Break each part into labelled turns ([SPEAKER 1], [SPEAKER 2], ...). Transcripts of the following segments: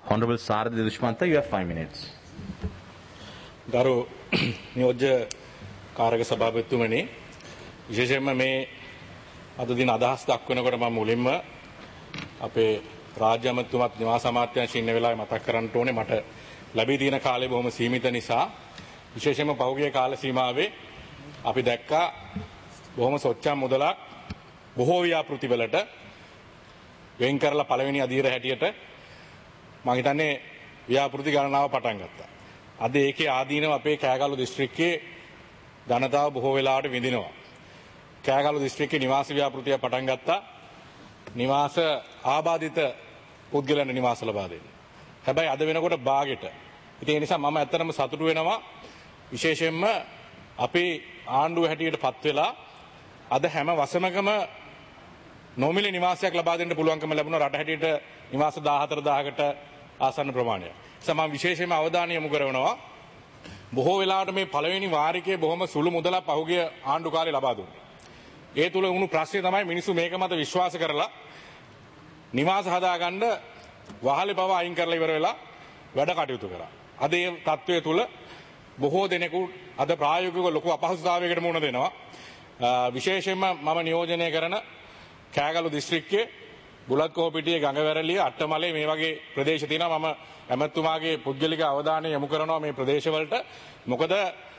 [SPEAKER 1] Honorable Sarathi Dushmantha, you have 5 minutes.
[SPEAKER 2] ගරු නියෝජ්‍ය කාර්යක සභාපතිතුමනි, විශේෂයෙන්ම මේ අද දින අදහස් දක්වනකොට මම මුලින්ම අපේ රාජ්‍ය අමාත්‍යතුමත් නිවාස අමාත්‍යාංශයේ ඉන්න වෙලාවේ මතක් කරන්න ඕනේ මට ලැබී තියෙන කාලය බොහොම සීමිත නිසා විශේෂයෙන්ම පහුගිය කාල සීමාවේ අපි දැක්කා බොහොම සොච්චම් මුදලක් බොහෝ ව්‍යාපෘතිවලට වෙන් කරලා පළවෙනි අධීර හැටියට මම හිතන්නේ ව්‍යාපෘති ගණනාව පටන් ගත්තා. අද ඒකේ ආදීනව අපේ කෑගල්ල දිස්ත්‍රික්කයේ ජනතාව බොහෝ වෙලාවට විඳිනවා. කෑගල්ල දිස්ත්‍රික්කයේ නිවාස ව්‍යාපෘතිය පටන් ගත්තා. නිවාස ආබාධිත පුද්ගලයන් නිවාස ලබා දෙන්න. හැබැයි අද වෙනකොට බාගෙට. ඉතින් ඒ නිසා මම ඇත්තටම සතුටු වෙනවා. විශේෂයෙන්ම අපේ ආණ්ඩුව හැටියටපත් වෙලා අද හැම වසමකම නොමිලේ නිවාසයක් ලබා දෙන්න පුළුවන්කම ලැබුණා රට හැටියට නිවාස 14000කට ආසන්න ප්‍රමාණයක්. සමම විශේෂයෙන්ම අවධානය යොමු කරනවා බොහෝ වෙලාවට මේ පළවෙනි වාරිකයේ බොහොම සුළු මුදලක් පහුගිය ආණ්ඩු කාලේ ලබා දුන්නා. ඒ තුල වුණු ප්‍රශ්නේ තමයි මිනිස්සු මේක මත විශ්වාස කරලා නිවාස හදාගන්න වහලේ පව අයින් කරලා ඉවර වෙලා වැඩ කටයුතු කරා. අද මේ තත්වයේ තුල බොහෝ දෙනෙකු අද ප්‍රායෝගිකව ලොකු අපහසුතාවයකට මුහුණ දෙනවා. විශේෂයෙන්ම මම නියෝජනය කරන කෑගල්ල දිස්ත්‍රික්කයේ බුලත්කෝපිටියේ ගඟවැරළිය අට්ටමලේ මේ වගේ ප්‍රදේශ තියෙනවා. මම ඇමතුමාගේ පුද්ගලික අවධානය යොමු කරනවා මේ ප්‍රදේශවලට. මොකද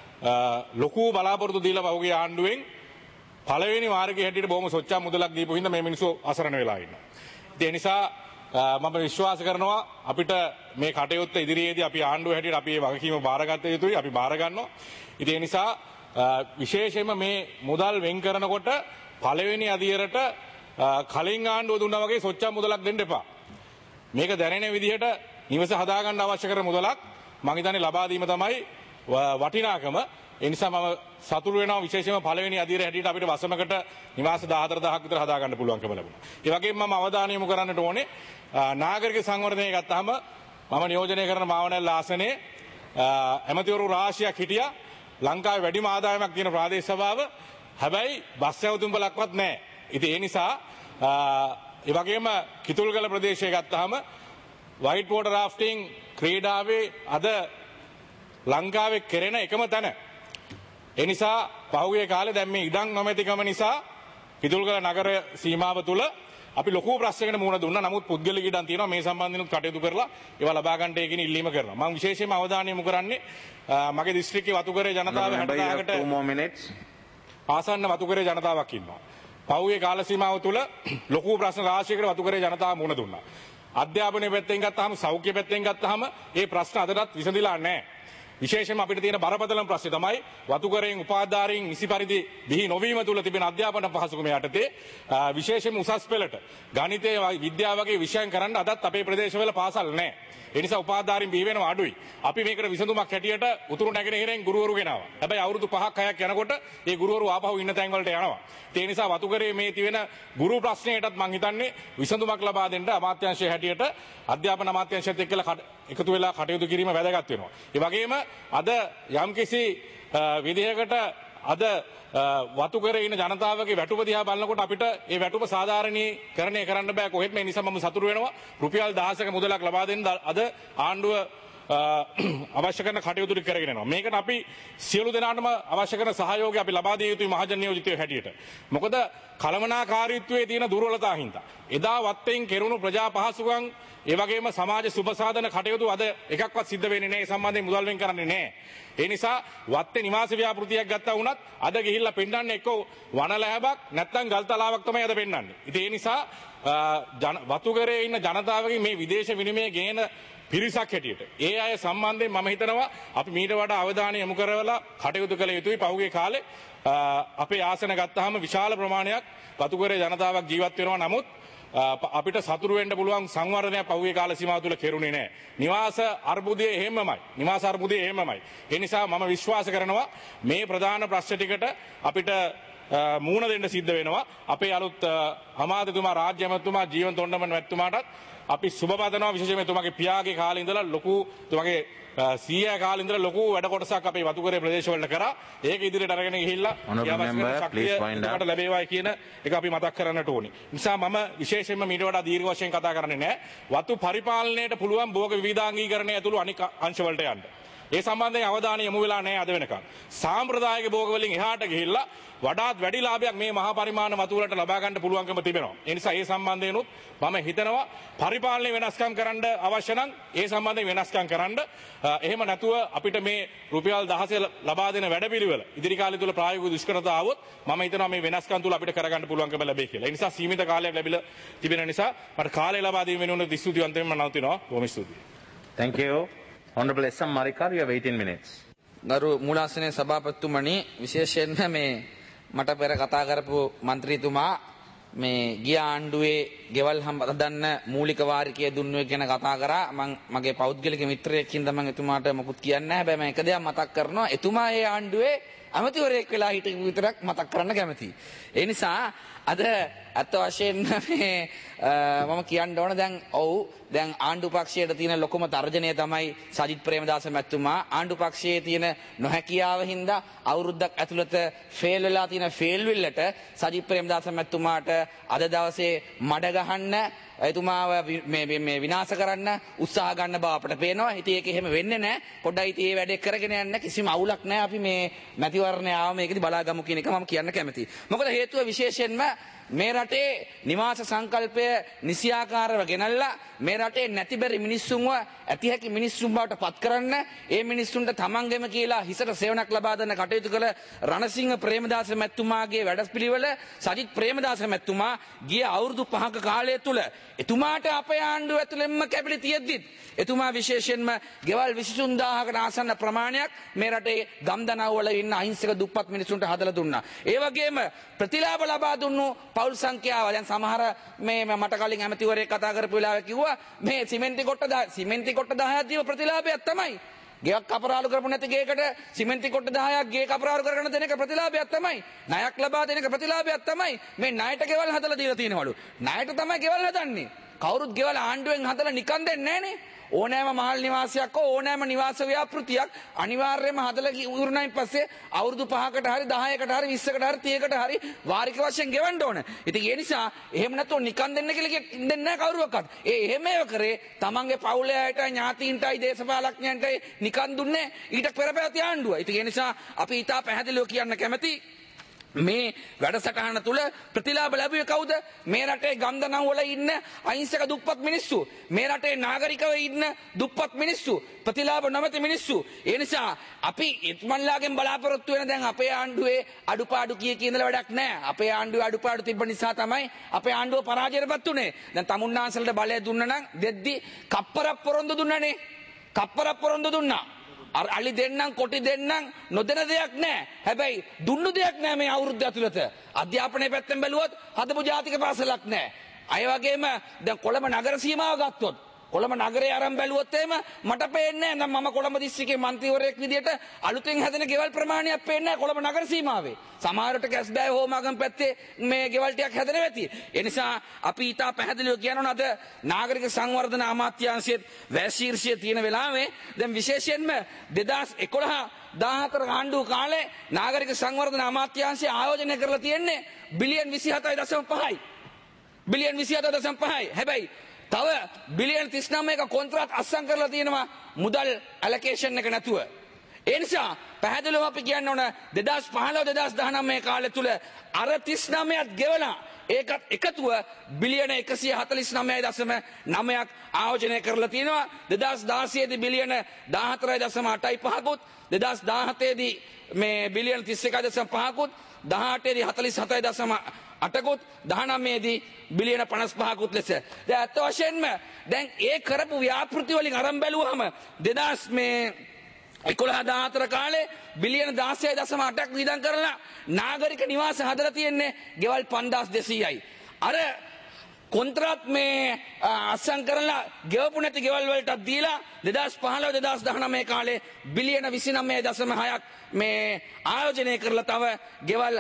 [SPEAKER 2] ලොකු බලාපොරොත්තු දීලා පහුගිය ආණ්ඩුවෙන් පළවෙනි වාරිකයේ හැටියට බොහොම සොච්චම් මුදලක් දීපු හින්දා මේ මිනිස්සු අසරණ වෙලා ඉන්නවා. ඒ නිසා මම විශ්වාස කරනවා අපිට මේ කටයුත්ත ඉදිරියේදී අපි ආණ්ඩුව හැටියට අපි මේ වගකීම බාරගත යුතුයි. අපි බාර ගන්නවා. ඉතින් ඒ නිසා විශේෂයෙන්ම මේ මුදල් වෙන් කරනකොට පළවෙනි අදියරට කලින් ආණ්ඩුව දුන්නා වගේ සොච්චම් මුදලක් දෙන්න එපා. මේක දැනෙන විදිහට නිවස හදාගන්න අවශ්‍ය කරන මුදලක් මම හිතන්නේ ලබා දීම තමයි වටිනාකම. ඒ නිසා මම සතුටු වෙනවා විශේෂයෙන්ම පළවෙනි අදියර හැටියට අපිට වසමකට නිවාස 14000ක් විතර හදාගන්න පුළුවන්කම ලැබුණා. ඒ වගේම මම අවධානය යොමු කරන්නට ඕනේ නාගරික සංවර්ධනය ගත්තාම මම නියෝජනය කරන මාවනැල්ල ආසනයේ ඇමතිවරු රාශියක් හිටියා. ලංකාවේ වැඩිම ආදායමක් තියෙන ප්‍රාදේශ සභාව. හැබැයි බස් සැවතුම්පලක්වත් නැහැ. ඉතින් ඒ නිසා ඒ වගේම කිතුල්ගල ප්‍රදේශය ගත්තාම වයිට් වෝටර් රාෆ්ටිං ක්‍රීඩාවේ අද ලංකාවේ කෙරෙන එකම තැන. ඒ නිසා පහුගිය කාලේ දැන් මේ ඉඩම් නොමැතිකම නිසා කිතුල්ගල නගර සීමාව තුල අපි ලොකු ප්‍රශ්නයකට මුහුණ දුන්නා. නමුත් පුද්ගලික ඉඩම් තියෙනවා මේ සම්බන්ධයෙන් කටයුතු කරලා ඒවා ලබා ගන්නට ඒකින් ඉල්ලීම කරනවා. මම විශේෂයෙන්ම අවධානය යොමු කරන්නේ මගේ දිස්ත්‍රික්කයේ වතුකරේ ජනතාව 60000කට ආසන්න වතුකරේ ජනතාවක් ඉන්නවා. පහුගිය කාල සීමාව තුල ලොකු ප්‍රශ්න රාශියකට වතුකරේ ජනතාව මුහුණ දුන්නා. අධ්‍යාපනය පැත්තෙන් ගත්තාම සෞඛ්‍ය පැත්තෙන් ගත්තාම මේ ප්‍රශ්න අදටත් විසඳිලා නැහැ. විශේෂයෙන්ම අපිට තියෙන බරපතලම ප්‍රශ්නේ තමයි වතුකරයෙන් උපාධාරීන් නිසි පරිදි බිහි නොවීම තුල තිබෙන අධ්‍යාපන පහසුකම යටතේ විශේෂයෙන්ම උසස් පෙළට ගණිතය විද්‍යාව වගේ විෂයන් කරන්න අදත් අපේ ප්‍රදේශවල පාසල් නැහැ. ඒ නිසා උපාධාරීන් බිහි වෙනවා අඩුයි. අපි මේකට විසඳුමක් හැටියට උතුරු නැගෙනහිරෙන් ගුරුවරු ගෙනාවා. හැබැයි අවුරුදු 5ක් 6ක් යනකොට ඒ ගුරුවරු ආපහු ඉන්න තැන් වලට යනවා. ඒ නිසා වතුකරේ මේ තියෙන ගුරු ප්‍රශ්නයටත් මම හිතන්නේ විසඳුමක් ලබා දෙන්න අමාත්‍යාංශය හැටියට අධ්‍යාපන අමාත්‍යාංශයත් එක්කලා එකතු වෙලා කටයුතු කිරීම වැදගත් වෙනවා. ඒ වගේම අද යම්කිසි විදිහකට අද වතුකරේ ඉන්න ජනතාවගේ වැටුප දිහා බලනකොට අපිට ඒ වැටුප සාධාරණීකරණය කරන්න බෑ කොහෙත්. මේ නිසා මම සතුටු වෙනවා රුපියල් 1000ක මුදලක් ලබා දෙන්න අද ආණ්ඩුව අවශ්‍ය කරන කටයුතු කරගෙන යනවා. මේකට අපි සියලු දෙනාටම අවශ්‍ය කරන සහයෝගය අපි ලබා දිය යුතුයි මහජන නියෝජිතයෝ හැටියට. මොකද කළමනාකාරීත්වයේ තියෙන දුර්වලතා හින්දා එදා වත්තෙන් කෙරුණු ප්‍රජා පහසුකම් ඒ වගේම සමාජ සුබසාධන කටයුතු අද එකක්වත් සිද්ධ වෙන්නේ නැහැ. ඒ සම්බන්ධයෙන් මුදල් වෙන් කරන්නේ නැහැ. ඒ නිසා වත්තේ නිවාස ව්‍යාපෘතියක් ගත්තා වුණත් අද ගිහිල්ලා පෙන්නන්නේ එක්ක වනලැබක් නැත්නම් ගල්තලාවක් තමයි අද පෙන්නන්නේ. ඉතින් ඒ නිසා වතුකරේ ඉන්න ජනතාවගේ මේ විදේශ විනිමය ගේන පිරිසක් හැටියට ඒ අය සම්බන්ධයෙන් මම හිතනවා අපි මීට වඩා අවධානය යොමු කරලා කටයුතු කළ යුතුයි. පහුගිය කාලේ අපේ ආසන ගත්තාම විශාල ප්‍රමාණයක් වතුකරේ ජනතාවක් ජීවත් වෙනවා. නමුත් අපිට සතුරු වෙන්න පුළුවන් සංවර්ධනයක් පහුගිය කාල සීමාව තුළ කෙරුණේ නැහැ. නිවාස අර්බුදයේ එහෙමමයි. නිවාස අර්බුදයේ එහෙමමයි. ඒ නිසා මම විශ්වාස කරනවා මේ ප්‍රධාන ප්‍රශ්න ටිකට අපිට මූණ දෙන්න සිද්ධ වෙනවා. අපේ අලුත් අමාත්‍යතුමා රාජ්‍ය අමාත්‍යතුමා ජීවන් තොණ්ඩමන් මැතිතුමාටත් අපි සුබ පතනවා විශේෂයෙන්ම එතුමාගේ පියාගේ කාලේ ඉඳලා ලොකු එතුමාගේ සීයා කාලේ ඉඳලා ලොකු වැඩ කොටසක් අපේ වතුකරේ ප්‍රදේශවලට කරා. ඒක ඉදිරියට අරගෙන ගිහිල්ලා යාවස්කට ලැබේවායි කියන එක අපි මතක් කරන්නට ඕනේ. නිසා මම විශේෂයෙන්ම මීට වඩා දීර්ඝ වශයෙන් කතා කරන්නේ නැහැ. වතු පරිපාලනයට පුළුවන් භෝග විවිධාංගීකරණය ඇතුළු අනික් අංශ වලට යන්න. ඒ සම්බන්ධයෙන් අවධානය යොමු වෙලා නැහැ අද වෙනකන්. සාම්ප්‍රදායික භෝග වලින් එහාට ගිහිල්ලා වඩාත් වැඩි ලාභයක් මේ මහා පරිමාණ වතු වලට ලබා ගන්න පුළුවන්කම තිබෙනවා. ඒ නිසා ඒ සම්බන්ධයෙන්ුත් මම හිතනවා පරිපාලනයේ වෙනස්කම් කරන්න අවශ්‍ය නම් ඒ සම්බන්ධයෙන් වෙනස්කම් කරන්න. එහෙම නැතුව අපිට මේ රුපියල් 16 ලබා දෙන වැඩපිළිවෙල ඉදිරි කාලය තුල ප්‍රායෝගික දුෂ්කරතා આવොත් මම හිතනවා මේ වෙනස්කම් තුල අපිට කරගන්න පුළුවන්කම ලැබෙයි කියලා. ඒ නිසා සීමිත කාලයක් ලැබිලා තිබෙන නිසා මට කාලය ලබා දීම වෙනුවෙන් දිස්තුතිවන්තයෙන්ම මම නවතිනවා. බොහොම ස්තුතියි.
[SPEAKER 1] Thank you. Honorable S.M. Marikar, you have 18 minutes.
[SPEAKER 3] ගරු මූලාසනයේ සභාපතිතුමනි විශේෂයෙන්ම මේ මට පෙර කතා කරපු മന്ത്രിතුමා මේ ගිය ආණ්ඩුවේ ගෙවල් හදන්න මූලික වාරිකය දුන්නේ ගැන කතා කරා. මගේ පෞද්ගලික මිත්‍රයෙක් හින්දා මම එතුමාට මොකුත් කියන්නේ නැහැ. හැබැයි මම එක දෙයක් මතක් කරනවා. එතුමා ඒ ආණ්ඩුවේ අමතිවරයෙක් වෙලා හිටපු විතරක් මතක් කරන්න කැමතියි. ඒ නිසා අද අත් වශයෙන් මේ මම කියන්න ඕන දැන් ආණ්ඩු පක්ෂයට තියෙන ලොකුම තර්ජනය තමයි සජිත් ප්‍රේමදාස මැතිතුමා ආණ්ඩු පක්ෂයේ තියෙන නොහැකියාව හින්දා අවුරුද්දක් ඇතුළත ෆේල් වෙලා තියෙන ෆේල් විල්ලට සජිත් ප්‍රේමදාස මැතිතුමාට අද දවසේ මඩ ගහන්න එතුමාව මේ විනාශ කරන්න උත්සාහ ගන්න බව අපට පේනවා. ඉතින් ඒක එහෙම වෙන්නේ නැහැ. පොඩ්ඩයි ඉතින් මේ වැඩේ කරගෙන යන්න කිසිම අවුලක් නැහැ. අපි මේ මැතිවරණය ආව මේකදී බලාගමු කියන එක මම කියන්න කැමතියි. මොකද හේතුව විශේෂයෙන්ම මේ රටේ නිවාස සංකල්පය නිසියාකාරව ගෙනල්ලා මේ රටේ නැතිබරි මිනිස්සුන්ව ඇති හැකි මිනිස්සුන් බවට පත් කරන්න ඒ මිනිස්සුන්ට තමන්ගෙම කියලා හිසට සේවනක් ලබා දෙන්න කටයුතු කළ රණසිංහ ප්‍රේමදාස මැතිතුමාගේ වැඩපිළිවෙල සජිත් ප්‍රේමදාස මැතිතුමා ගිය අවුරුදු 5ක කාලය තුල එතුමාට අපේ ආණ්ඩුව ඇතුළෙන්ම කැපිලි තියෙද්දිත් එතුමා විශේෂයෙන්ම ගෙවල් 23000කට ආසන්න ප්‍රමාණයක් මේ රටේ ගම්දනව් වල ඉන්න අහිංසක දුප්පත් මිනිසුන්ට හදලා දුන්නා. ඒ වගේම ප්‍රතිලාභ ලබා දුන්නු පෞල් සංඛ්‍යාව දැන් සමහර මේ මට කලින් ඇමතිවරයෙක් කතා කරපු වෙලාවේ කිව්වා මේ සිමෙන්ති කොට 10ක් දීව ප්‍රතිලාභයක් තමයි. ගෙයක් කපරාලු කරපු නැති ගේකට සිමෙන්ති කොට 10ක් ගේ කපරාලු කරගෙන දෙන එක ප්‍රතිලාභයක් තමයි. ණයක් ලබා දෙන එක ප්‍රතිලාභයක් තමයි. මේ ණයට ගෙවල් හදලා දීලා තියෙනවලු. ණයට තමයි ගෙවල් හදන්නේ. කවුරුත් ගෙවල් ආණ්ඩුවෙන් හදලා නිකන් දෙන්නේ නැහනේ. ඕනෑම මහල් නිවාසයක් ඕනෑම නිවාස ව්‍යාපෘතියක් අනිවාර්යයෙන්ම හදලා ඉවරනයින් පස්සේ අවුරුදු 5කට හරි 10කට හරි 20කට හරි 30කට හරි වාරික වශයෙන් ගෙවන්න ඕන. ඉතින් ඒ නිසා එහෙම නැතුව නිකන් දෙන්න කියලා දෙන්නේ නැහැ කවුරුවක්වත්. එහෙම ඒව කරේ තමන්ගේ පවුලේ අයට ඥාතීන්ටයි දේශපාලඥයන්ටයි නිකන් දුන්නේ ඊට පෙර පැවති ආණ්ඩුව. ඉතින් ඒ නිසා අපි ඊට පැහැදිලිව කියන්න කැමති මේ වැඩසටහන තුල ප්‍රතිලාභ ලැබුවේ කවුද? මේ රටේ ගම්දනව් වල ඉන්න අහිංසක දුප්පත් මිනිස්සු. මේ රටේ නාගරිකව ඉන්න දුප්පත් මිනිස්සු. ප්‍රතිලාභ නොමැති මිනිස්සු. ඒ නිසා අපි එතුමන්ලාගෙන් බලාපොරොත්තු වෙන දැන් අපේ ආණ්ඩුවේ අඩුපාඩු කියනදලා වැඩක් නැහැ. අපේ ආණ්ඩුවේ අඩුපාඩු තිබ්බ නිසා තමයි අපේ ආණ්ඩුව පරාජයටපත් උනේ. දැන් තමුන්නාන්සලට බලය දුන්නා නම් දෙද්දි කප්පරක් පොරොන්දු දුන්නානේ. කප්පරක් පොරොන්දු දුන්නා. අලි දෙන්නම් කොටි දෙන්නම් නොදෙන දෙයක් නැහැ. හැබැයි දුන්නු දෙයක් නැහැ මේ අවුරුද්ද ඇතුළත. අධ්‍යාපනයේ පැත්තෙන් බැලුවොත් හදපු ජාතික පාසලක් නැහැ. අය වගේම දැන් කොළඹ නගර සීමාව ගත්තොත් කොළඹ නගරේ අරන් බැලුවොත් එහෙම මට පේන්නේ නැහැ. මම කොළඹ දිස්ත්‍රික්කේ මන්ත්‍රීවරයෙක් විදියට අලුතෙන් හැදෙන ගෙවල් ප්‍රමාණයක් පේන්නේ නැහැ කොළඹ නගර සීමාවේ. සමහරට කැස්බෑ හෝමාගම් පැත්තේ මේ ගෙවල් ටිකක් හැදෙනවා ඇති. ඒ නිසා අපි ඊට පැහැදිලිව කියනවා අද නාගරික සංවර්ධන අමාත්‍යාංශයේ වැශීර්ෂයේ තියෙන වෙලාවේ දැන් විශේෂයෙන්ම 2011-14 ආණ්ඩුව කාලේ නාගරික සංවර්ධන අමාත්‍යාංශය ආයෝජනය කරලා තියෙන්නේ බිලියන් 27.5යි. බිලියන් 27.5යි. හැබැයි තව බිලියන් 39ක කොන්ත්‍රාත් අත්සන් කරලා තියෙනවා මුදල් ඇලොකේෂන් එක නැතුව. ඒ නිසා පැහැදිලිවම අපි කියන්න ඕන 2015-2019 කාලය තුල අර 39ත් ගෙවලා ඒකත් එකතුව බිලියන 149.9ක් ආයෝජනය කරලා තියෙනවා. 2016 දී බිලියන 14.85කුත් 2017 දී මේ බිලියන 31.5කුත් 18 දී 47.8කුත් 19 දී බිලියන 55කුත් ලෙස. දැන් අත් වශයෙන්ම දැන් ඒ කරපු ව්‍යාපෘති වලින් අරන් බැලුවාම 2011-14 කාලේ බිලියන 16.8ක් වියදම් කරලා නාගරික නිවාස හදලා තියෙන්නේ ගෙවල් 5200යි. අර කොන්ත්‍රාත් මේ අත්සන් කරලා ගෙවපු නැති ගෙවල් වලටත් දීලා 2015 2019 කාලේ බිලියන 29.6ක් මේ ආයෝජනය කරලා තව ගෙවල්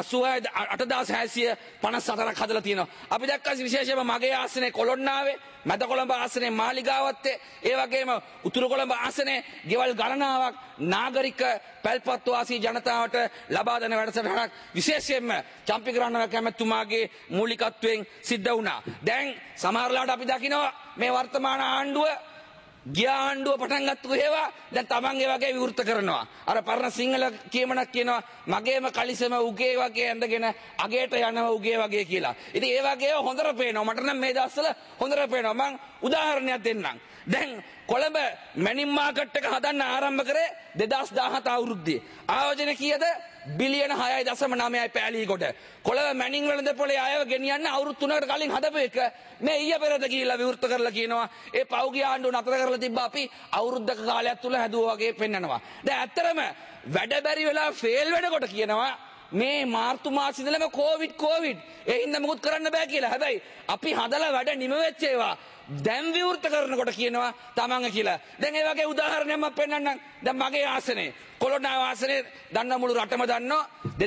[SPEAKER 3] 86,654ක් හදලා තියෙනවා. අපි දැක්කා විශේෂයෙන්ම මගේ ආසනේ කොළොන්නාවේ, මැද කොළඹ ආසනේ මාලිගාවත්තේ, ඒ වගේම උතුරු කොළඹ ආසනේ ගෙවල් ගණනාවක් නාගරික පැල්පත් වාසී ජනතාවට ලබා දෙන වැඩසටහනක් විශේෂයෙන්ම චම්පික රණවක කැමැතිතුමාගේ මූලිකත්වයෙන් සිද්ධ වුණා. දැන් සමහරලාට අපි දකිනවා මේ වර්තමාන ආණ්ඩුව ගිය ආණ්ඩුව පටන් ගත්තු ඒවා දැන් තමන්ගේ වගේ විවෘත කරනවා. අර පරණ සිංහල කියමනක් කියනවා මගේම කලිසම උගේ වගේ ඇඳගෙන අගේට යනවා උගේ වගේ කියලා. ඉතින් ඒ වගේ හොඳට පේනවා. මට නම් මේ දවස්වල හොඳට පේනවා. මම උදාහරණයක් දෙන්නම්. දැන් කොළඹ මැනින් මාකට් එක හදන්න ආරම්භ කරේ 2017 අවුරුද්දේ. ආයෝජන කීයද? බිලියන 6.9යි පෑලීකොට. කොළඹ මැනින් වලඳ පොලේ අයව ගෙනියන්න අවුරුදු 3කට කලින් හදපු එක මේ ඊය පෙරද ගිහිල්ලා විවෘත කරලා කියනවා ඒ පෞගිය ආණ්ඩුව නතර කරලා තිබ්බා අපි අවුරුද්දක කාලයක් තුල හැදුවා වගේ පෙන්නනවා. දැන් ඇත්තටම වැඩ බැරි වෙලා ෆේල් වෙනකොට කියනවා මේ මාර්තු මාසෙ ඉඳලම කොවිඩ් ඒ හින්දා මොකුත් කරන්න බෑ කියලා. හැබැයි අපි හදලා වැඩ නිම වෙච්ච ඒවා දැන් විවෘත කරනකොට කියනවා තමන්ග කියලා. දැන් ඒ වගේ උදාහරණයක් මම පෙන්නන්නම්. දැන් මගේ ආසනේ කොළොන්නාව ආසනේ දන්න මුළු රටම දන්නවා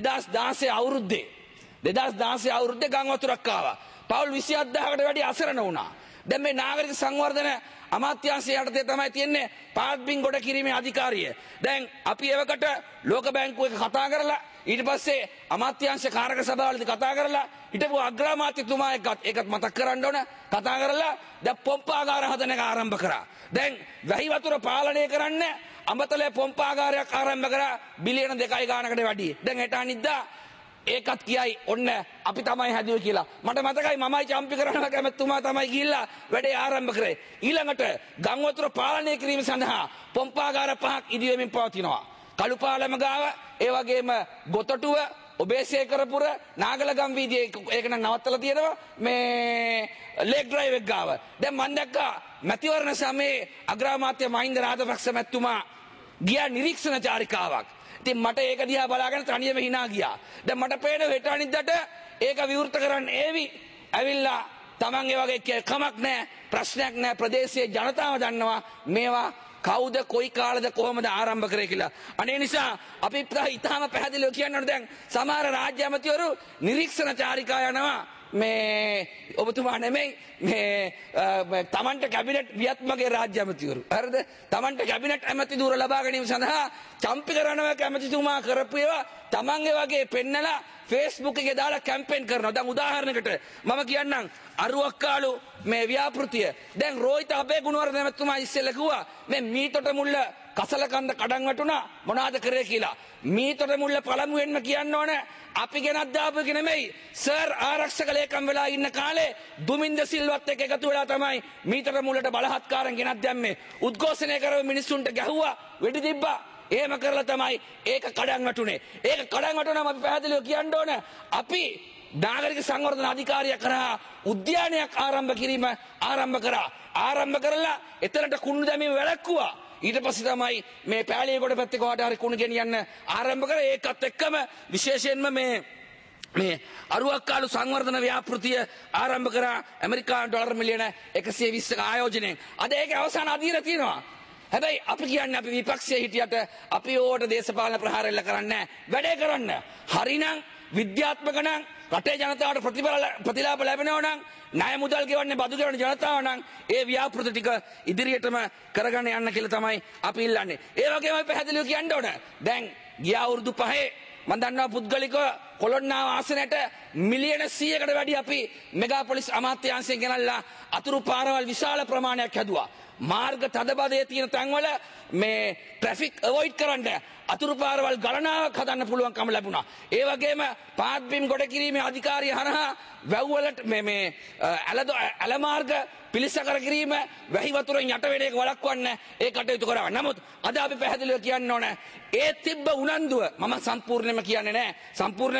[SPEAKER 3] 2016 අවුරුද්දේ ගම් වතුරක් ආවා. පවුල් 27000කට වැඩි අසරණ වුණා. දැන් මේ නාගරික සංවර්ධන අමාත්‍යාංශය යටතේ තමයි තියෙන්නේ පාත්බින් ගොඩ කිරීමේ අධිකාරිය. දැන් අපි එවකට ලෝක බැංකුව එක කතා කරලා ඊට පස්සේ අමාත්‍යාංශ කාරක සභාවලදී කතා කරලා හිටපු අග්‍රාමාත්‍යතුමා එක්කත් ඒකත් මතක් කරන්න ඕන කතා කරලා දැන් පොම්පාගාර හදන එක ආරම්භ කරා. දැන් වැහි වතුර පාලනය කරන්න අඹතලේ පොම්පාගාරයක් ආරම්භ කරා බිලියන 2 ගානකට වැඩි. දැන් හෙට අනිද්දා ඒකත් කියයි ඔන්න අපි තමයි හැදුවේ කියලා. මට මතකයි මමයි චම්පි කරනවා කැමැතිතුමා තමයි ගිහිල්ලා වැඩේ ආරම්භ කරේ. ඊළඟට ගම් වතුර පාලනය කිරීම සඳහා පොම්පාගාර 5ක් ඉදිවෙමින් පවතිනවා. කළුපාලම ගාව, ඒ වගේම ගොතටුව, ඔබේසේකරපුර, නාගලගම් වීදියේ ඒක නම් නවත්තලා තියෙනවා මේ ලේක් ඩ්‍රයිව් එක ගාව. දැන් මම දැක්කා මැතිවරණ සමයේ අග්‍රාමාත්‍ය මහින්ද රාජපක්ෂ මැතිතුමා ගියා නිරීක්ෂණ චාරිකාවක්. ඉතින් මට ඒක දිහා බලාගෙන තනියම hina ගියා. දැන් මට පේනවා හෙට අනිද්දාට ඒක විවෘත කරන්න ඒවි. ඇවිල්ලා Taman ඒ වගේ කමක් නැහැ, ප්‍රශ්නයක් නැහැ. ප්‍රදේශයේ ජනතාව දන්නවා මේවා කවුද කොයි කාලද කොහොමද ආරම්භ කරේ කියලා. අනේ නිසා අපි ඉතාම පැහැදිලිව කියන්න ඕනේ දැන් සමහර රාජ්‍ය ඇමතිවරු නිරීක්ෂණ චාරිකා යනවා මේ ඔබතුමා නෙමෙයි මේ තමන්ට කැබිනට් වියත්මගේ රාජ්‍ය ඇමතිවරු. හරිද? තමන්ට කැබිනට් ඇමති ධූර ලබා ගැනීම සඳහා චම්පික රණවක ඇමතිතුමා කරපු ඒවා තමන්ගේ වගේ පෙන්නලා Facebook එකේ දාලා කැම්පේන් කරනවා. දැන් උදාහරණයකට මම කියන්නම් අරුවක්කාලු මේ ව්‍යාපෘතිය. දැන් රෝහිත අබේගුණවර්ධන ඇමතිතුමා ඉස්සෙල්ලා කිව්වා මේ මීතොට මුල්ල කසලකන්ද කඩන් වැටුණා මොනවාද කරේ කියලා. මීතොට මුල්ල පළමුවෙන්ම කියන්න ඕන අපි ගෙනත් දාපු එක නෙමෙයි. සර් ආරක්ෂක ලේකම් වෙලා ඉන්න කාලේ දුමින්ද සිල්වත් එක්ක එකතු වෙලා තමයි මීතොට මුල්ලට බලහත්කාරයෙන් ගෙනත් දැම්මේ. උද්ඝෝෂණය කරව මිනිස්සුන්ට ගැහුවා, වෙඩි තිබ්බා. එහෙම කරලා තමයි ඒක කඩන් වැටුනේ. ඒක කඩන් වැටුනම අපි පැහැදිලිව කියන්න ඕන අපි නාගරික සංවර්ධන අධිකාරිය කරා උද්‍යානයක් ආරම්භ කිරීම ආරම්භ කරා. ආරම්භ කරලා එතනට කුණු දැමීම වැළැක්වුවා. ඊට පස්සේ තමයි මේ පෑලියගොඩ පැත්තේ කොහාට හරි කුණු ගෙනියන්න ආරම්භ කරේ. ඒකත් එක්කම විශේෂයෙන්ම මේ අරුවක්කාලු සංවර්ධන ව්‍යාපෘතිය ආරම්භ කරා ඇමරිකානු ඩොලර් මිලියන 120ක ආයෝජනයෙන්. අද ඒකේ අවසාන අදියර තියෙනවා. හැබැයි අපි කියන්නේ අපි විපක්ෂයේ හිටියට අපි ඕකට දේශපාලන ප්‍රහාර එල්ල කරන්නේ වැඩේ කරන්න. හරිනම් විද්‍යාත්මක නම් රටේ ජනතාවට ප්‍රතිලාභ ලැබෙනවා නම් ණය මුදල් ගෙවන්නේ බදු ගෙවන ජනතාව නම් ඒ ව්‍යාපෘති ටික ඉදිරියටම කරගෙන යන්න කියලා තමයි අපි ඉල්ලන්නේ. ඒ වගේම පැහැදිලිව කියන්න ඕන. දැන් ගිය අවුරුදු 5 මම දන්නවා පුද්ගලිකව කොළොන්නාව ආසනයට මිලියන 100කට වැඩි අපි මෙගාපොලිස් අමාත්‍යාංශයෙන් ගෙනල්ලා අතුරු පාරවල් විශාල ප්‍රමාණයක් හැදුවා. මාර්ග තදබදයේ තියෙන තැන්වල මේ ට්‍රැෆික් අවොයිඩ් කරන්න අතුරු පාරවල් ගණනාවක් හදන්න පුළුවන්කම ලැබුණා. ඒ වගේම පාත්බිම් ගොඩ කිරීමේ අධිකාරිය හරහා වැව්වලට මේ ඇල මාර්ග පිළිසකර කිරීම, වැහි වතුරෙන් යට වෙන එක වළක්වන්න ඒ කටයුතු කරා. නමුත් අද අපි පැහැදිලිව කියන්න ඕන ඒ තිබ්බ උනන්දුව මම සම්පූර්ණයෙන්ම කියන්නේ නැහැ. සම්පූර්ණයෙන්ම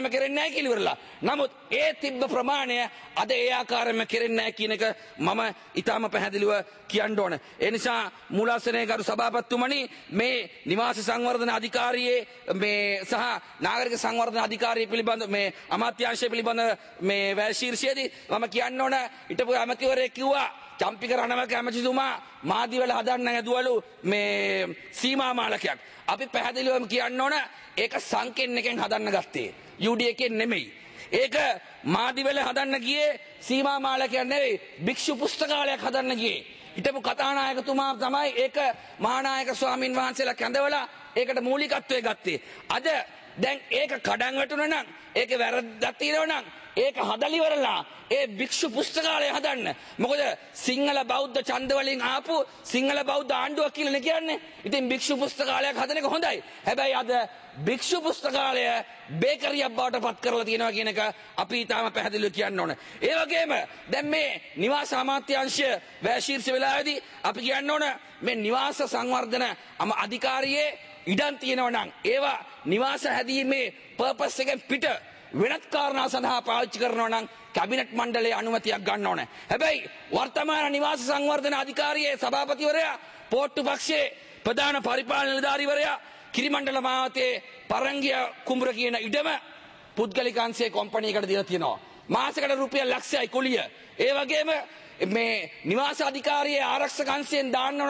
[SPEAKER 3] ප්‍රමාණයම කෙරෙන්නේ නැහැ කියලා ඉවරලා. නමුත් ඒ තිබ්බ ප්‍රමාණය අද ඒ ආකාරයෙන්ම කෙරෙන්නේ නැහැ කියන එක මම ඊටාම පැහැදිලිව කියන්න ඕන. ඒ නිසා මූලාසනයේ ගරු සභාපතිතුමනි මේ නිවාස සංවර්ධන අධිකාරියේ මේ සහ නාගරික සංවර්ධන අධිකාරිය පිළිබඳ මේ අමාත්‍යාංශය පිළිබඳ මේ වැල් ශීර්ෂයේදී මම කියන්න ඕන ඊටපු ඇමතිවරයෙක් කිව්වා චම්පික රණවක ඇමතිතුමා මාදිවල හදන්න යදුවලු මේ සීමා මාලකයක්. අපි පැහැදිලිවම කියන්න ඕන ඒක සංකෙන් එකෙන් හදන්න ගත්තේ. UD එකෙන් නෙමෙයි. ඒක මාදිවල හදන්න ගියේ සීමා මාලකයක් නෙවෙයි භික්ෂු පුස්තකාලයක් හදන්න ගියේ. හිටපු කතානායකතුමා තමයි ඒක මහානායක ස්වාමින් වහන්සේලා කැඳවලා ඒකට මූලිකත්වය ගත්තේ. අද දැන් ඒක කඩන් වැටුණා නම් ඒක වැරද්දක් තියෙනවා නම් ඒක හදලි වරලා ඒ භික්ෂු පුස්තකාලය හදන්න. මොකද සිංහල බෞද්ධ ඡන්ද වලින් ආපු සිංහල බෞද්ධ ආණ්ඩුවක් කියලා කියන්නේ. ඉතින් භික්ෂු පුස්තකාලයක් හදන එක හොඳයි. හැබැයි අද භික්ෂු පුස්තකාලය බේකරියක් බවට පත් කරලා තියෙනවා කියන එක අපි ඊටාම පැහැදිලිව කියන්න ඕන. ඒ වගේම දැන් මේ නිවාස අමාත්‍යාංශය වැශීර්ෂ වෙලාවේදී අපි කියන්න ඕන මේ නිවාස සංවර්ධන අධිකාරියේ ඉඩම් තියෙනවා නම් ඒවා නිවාස හැදීමේ පර්පස් එකෙන් පිට වෙනත් කාරණා සඳහා පාවිච්චි කරනවා නම් කැබිනට් මණ්ඩලයේ අනුමැතියක් ගන්න ඕනේ. හැබැයි වර්තමාන නිවාස සංවර්ධන අධිකාරියේ සභාපතිවරයා පොට්ටු පක්ෂයේ ප්‍රධාන පරිපාලන නිලධාරීවරයා කිරිමණ්ඩල මාවතේ පරංගිය කුඹුර කියන ඉඩම පුද්ගලික අංශයේ කම්පැනියකට දීලා තියෙනවා. මාසෙකට රුපියල් ලක්ෂයයි කුලිය. ඒ වගේම මේ නිවාස අධිකාරියේ ආරක්ෂක අංශයෙන්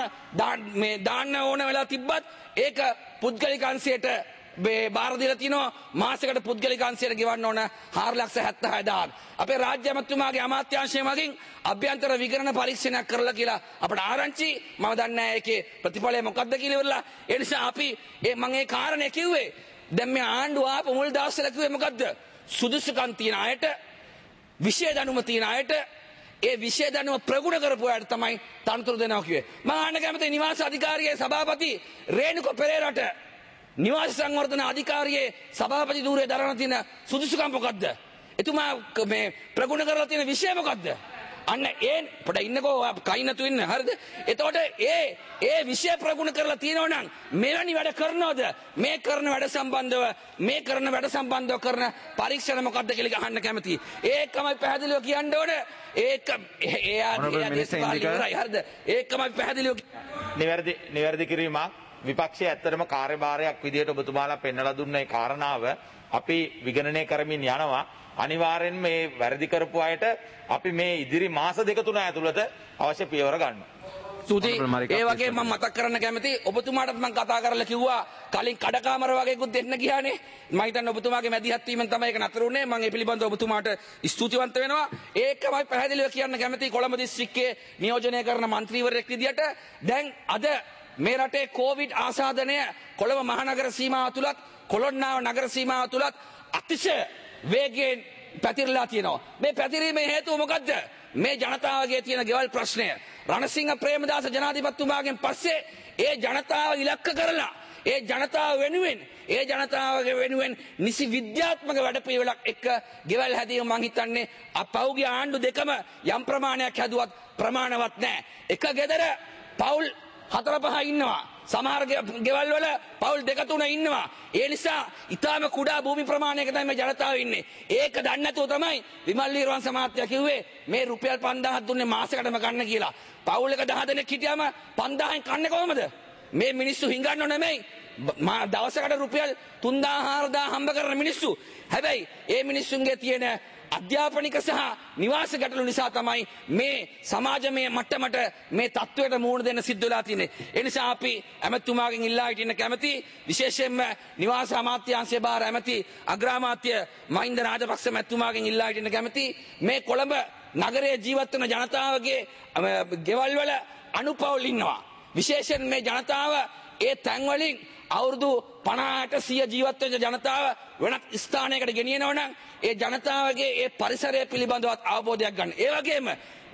[SPEAKER 3] දාන්න ඕන වෙලා තිබ්බත් ඒක පුද්ගලික අංශයට බාර දීලා තිනවා. මාසෙකට පුද්ගලික අංශයට ගෙවන්න ඕන 4,76,000. අපේ රාජ්‍ය අමාත්‍යතුමාගේ අමාත්‍යාංශය මගින් අභ්‍යන්තර විකරණ පරීක්ෂණයක් කරලා කියලා අපට ආරංචි. මම දන්නේ නැහැ ඒකේ ප්‍රතිඵලය මොකක්ද කියලා ඉවරලා. ඒ නිසා අපි මම ඒ කාරණේ කිව්වේ දැන් මේ ආණ්ඩුව ආපු මුල් දවස්වල කිව්වේ මොකද්ද? සුදුසුකම් තියෙන අයට විශේෂ දැනුම තියෙන අයට ඒ විශේෂ දැනුම ප්‍රගුණ කරපු අයට තමයි තනතුරු දෙනවා කිව්වේ. මම අහන්න කැමතියි නිවාස අධිකාරියේ සභාපති රේණුක පෙරේරාට නිවාස සංවර්ධන අධිකාරියේ සභාපති ධූරයේ දරන තියෙන සුදුසුකම් මොකද්ද? එතුමා මේ ප්‍රගුණ කරලා තියෙන විෂය මොකද්ද? අන්න ඒ පොඩ ඉන්නකෝ කයින්නතු ඉන්න හරිද? එතකොට ඒ විෂය ප්‍රගුණ කරලා තියෙනවා නම් මෙවැනි වැඩ කරනවද? මේ කරන වැඩ සම්බන්ධව කරන පරීක්ෂණ මොකද්ද කියලා අහන්න කැමතියි. ඒකමයි පැහැදිලිව කියන්න ඕන. හරිද? ඒකමයි පැහැදිලිව
[SPEAKER 1] නිවැරදි කිරීමක් විපක්ෂයේ ඇත්තටම කාර්යභාරයක් විදියට ඔබතුමාලා පෙන්වලා දුන්න ඒ කාරණාව අපි විගණනය කරමින් යනවා. අනිවාර්යෙන් මේ වැරදි කරපු අයට අපි මේ ඉදිරි මාස දෙක තුන ඇතුළත අවශ්‍ය පියවර ගන්නවා.
[SPEAKER 3] ස්තුතියි. ඒ වගේ මම මතක් කරන්න කැමතියි ඔබතුමාටත් මම කතා කරලා කිව්වා කලින් කඩකාමර වගේකුත් දෙන්න ගියානේ. මම හිතන්නේ ඔබතුමාගේ මැදිහත් වීමෙන් තමයි ඒක නතර වුනේ. මම ඒ පිළිබඳව ඔබතුමාට ස්තුතිවන්ත වෙනවා. ඒකමයි පැහැදිලිව කියන්න කැමතියි කොළඹ දිස්ත්‍රික්කයේ නියෝජනය කරන മന്ത്രിවරයෙක් විදියට දැන් අද මේ රටේ කොවිඩ් ආසාදනය කොළඹ මහනගර සීමාව තුලත් කොළොන්නාව නගර සීමාව තුලත් අතිශය වේගයෙන් පැතිරලා තියෙනවා. මේ පැතිරීමේ හේතුව මොකද්ද? මේ ජනතාවගේ තියෙන ගෙවල් ප්‍රශ්නය. රණසිංහ ප්‍රේමදාස ජනාධිපතිතුමාගෙන් පස්සේ ඒ ජනතාව ඉලක්ක කරලා ඒ ජනතාව වෙනුවෙන් නිසි විද්‍යාත්මක වැඩපිළිවෙලක් එක්ක ගෙවල් හැදීම මං හිතන්නේ පෞද්ගලික ආණ්ඩු දෙකම යම් ප්‍රමාණයක් හැදුවත් ප්‍රමාණවත් නැහැ. එක ගෙදර පවුල් 4-5 ඉන්නවා. සමහර ගෙවල් වල පවුල් 2-3 ඉන්නවා. ඒ නිසා ඊටාම කුඩා භූමි ප්‍රමාණයක තමයි මේ ජනතාව ඉන්නේ. ඒක දන්නේ නැතුව තමයි විමල් වීරවංශ මහත්තයා කිව්වේ මේ රුපියල් 5000ක් දුන්නේ මාසෙකටම ගන්න කියලා. පවුල් එක 10 දෙනෙක් හිටියම 5000න් කන්නේ කොහමද? මේ මිනිස්සු හිඟන්නව නෙමෙයි. දවසකට රුපියල් 3000-4000 හම්බ කරන මිනිස්සු. හැබැයි ඒ මිනිස්සුන්ගේ තියෙන අධ්‍යාපනික සහ නිවාස ගැටලු නිසා තමයි මේ සමාජමය මට්ටමට මේ තත්ත්වයට මුහුණ දෙන්න සිද්ධ වෙලා තියෙන්නේ. ඒ නිසා අපි ඇමතුමාගෙන් ඉල්ලා හිටින්න කැමති විශේෂයෙන්ම නිවාස අමාත්‍යාංශයේ බාර ඇමති අග්‍රාමාත්‍ය මහින්ද රාජපක්ෂ මැතිතුමාගෙන් ඉල්ලා හිටින්න කැමති මේ කොළඹ නගරයේ ජීවත් වෙන ජනතාවගේ ගෙවල් වල අනුපවුල් ඉන්නවා. විශේෂයෙන් මේ ජනතාව ඒ තැන් වලින් අවුරුදු 50ට 100 ජීවත් වෙච්ච ජනතාව වෙනත් ස්ථානයකට ගෙනියනවා නම් ඒ ජනතාවගේ ඒ පරිසරය පිළිබඳවත් අවබෝධයක් ගන්න. ඒ වගේම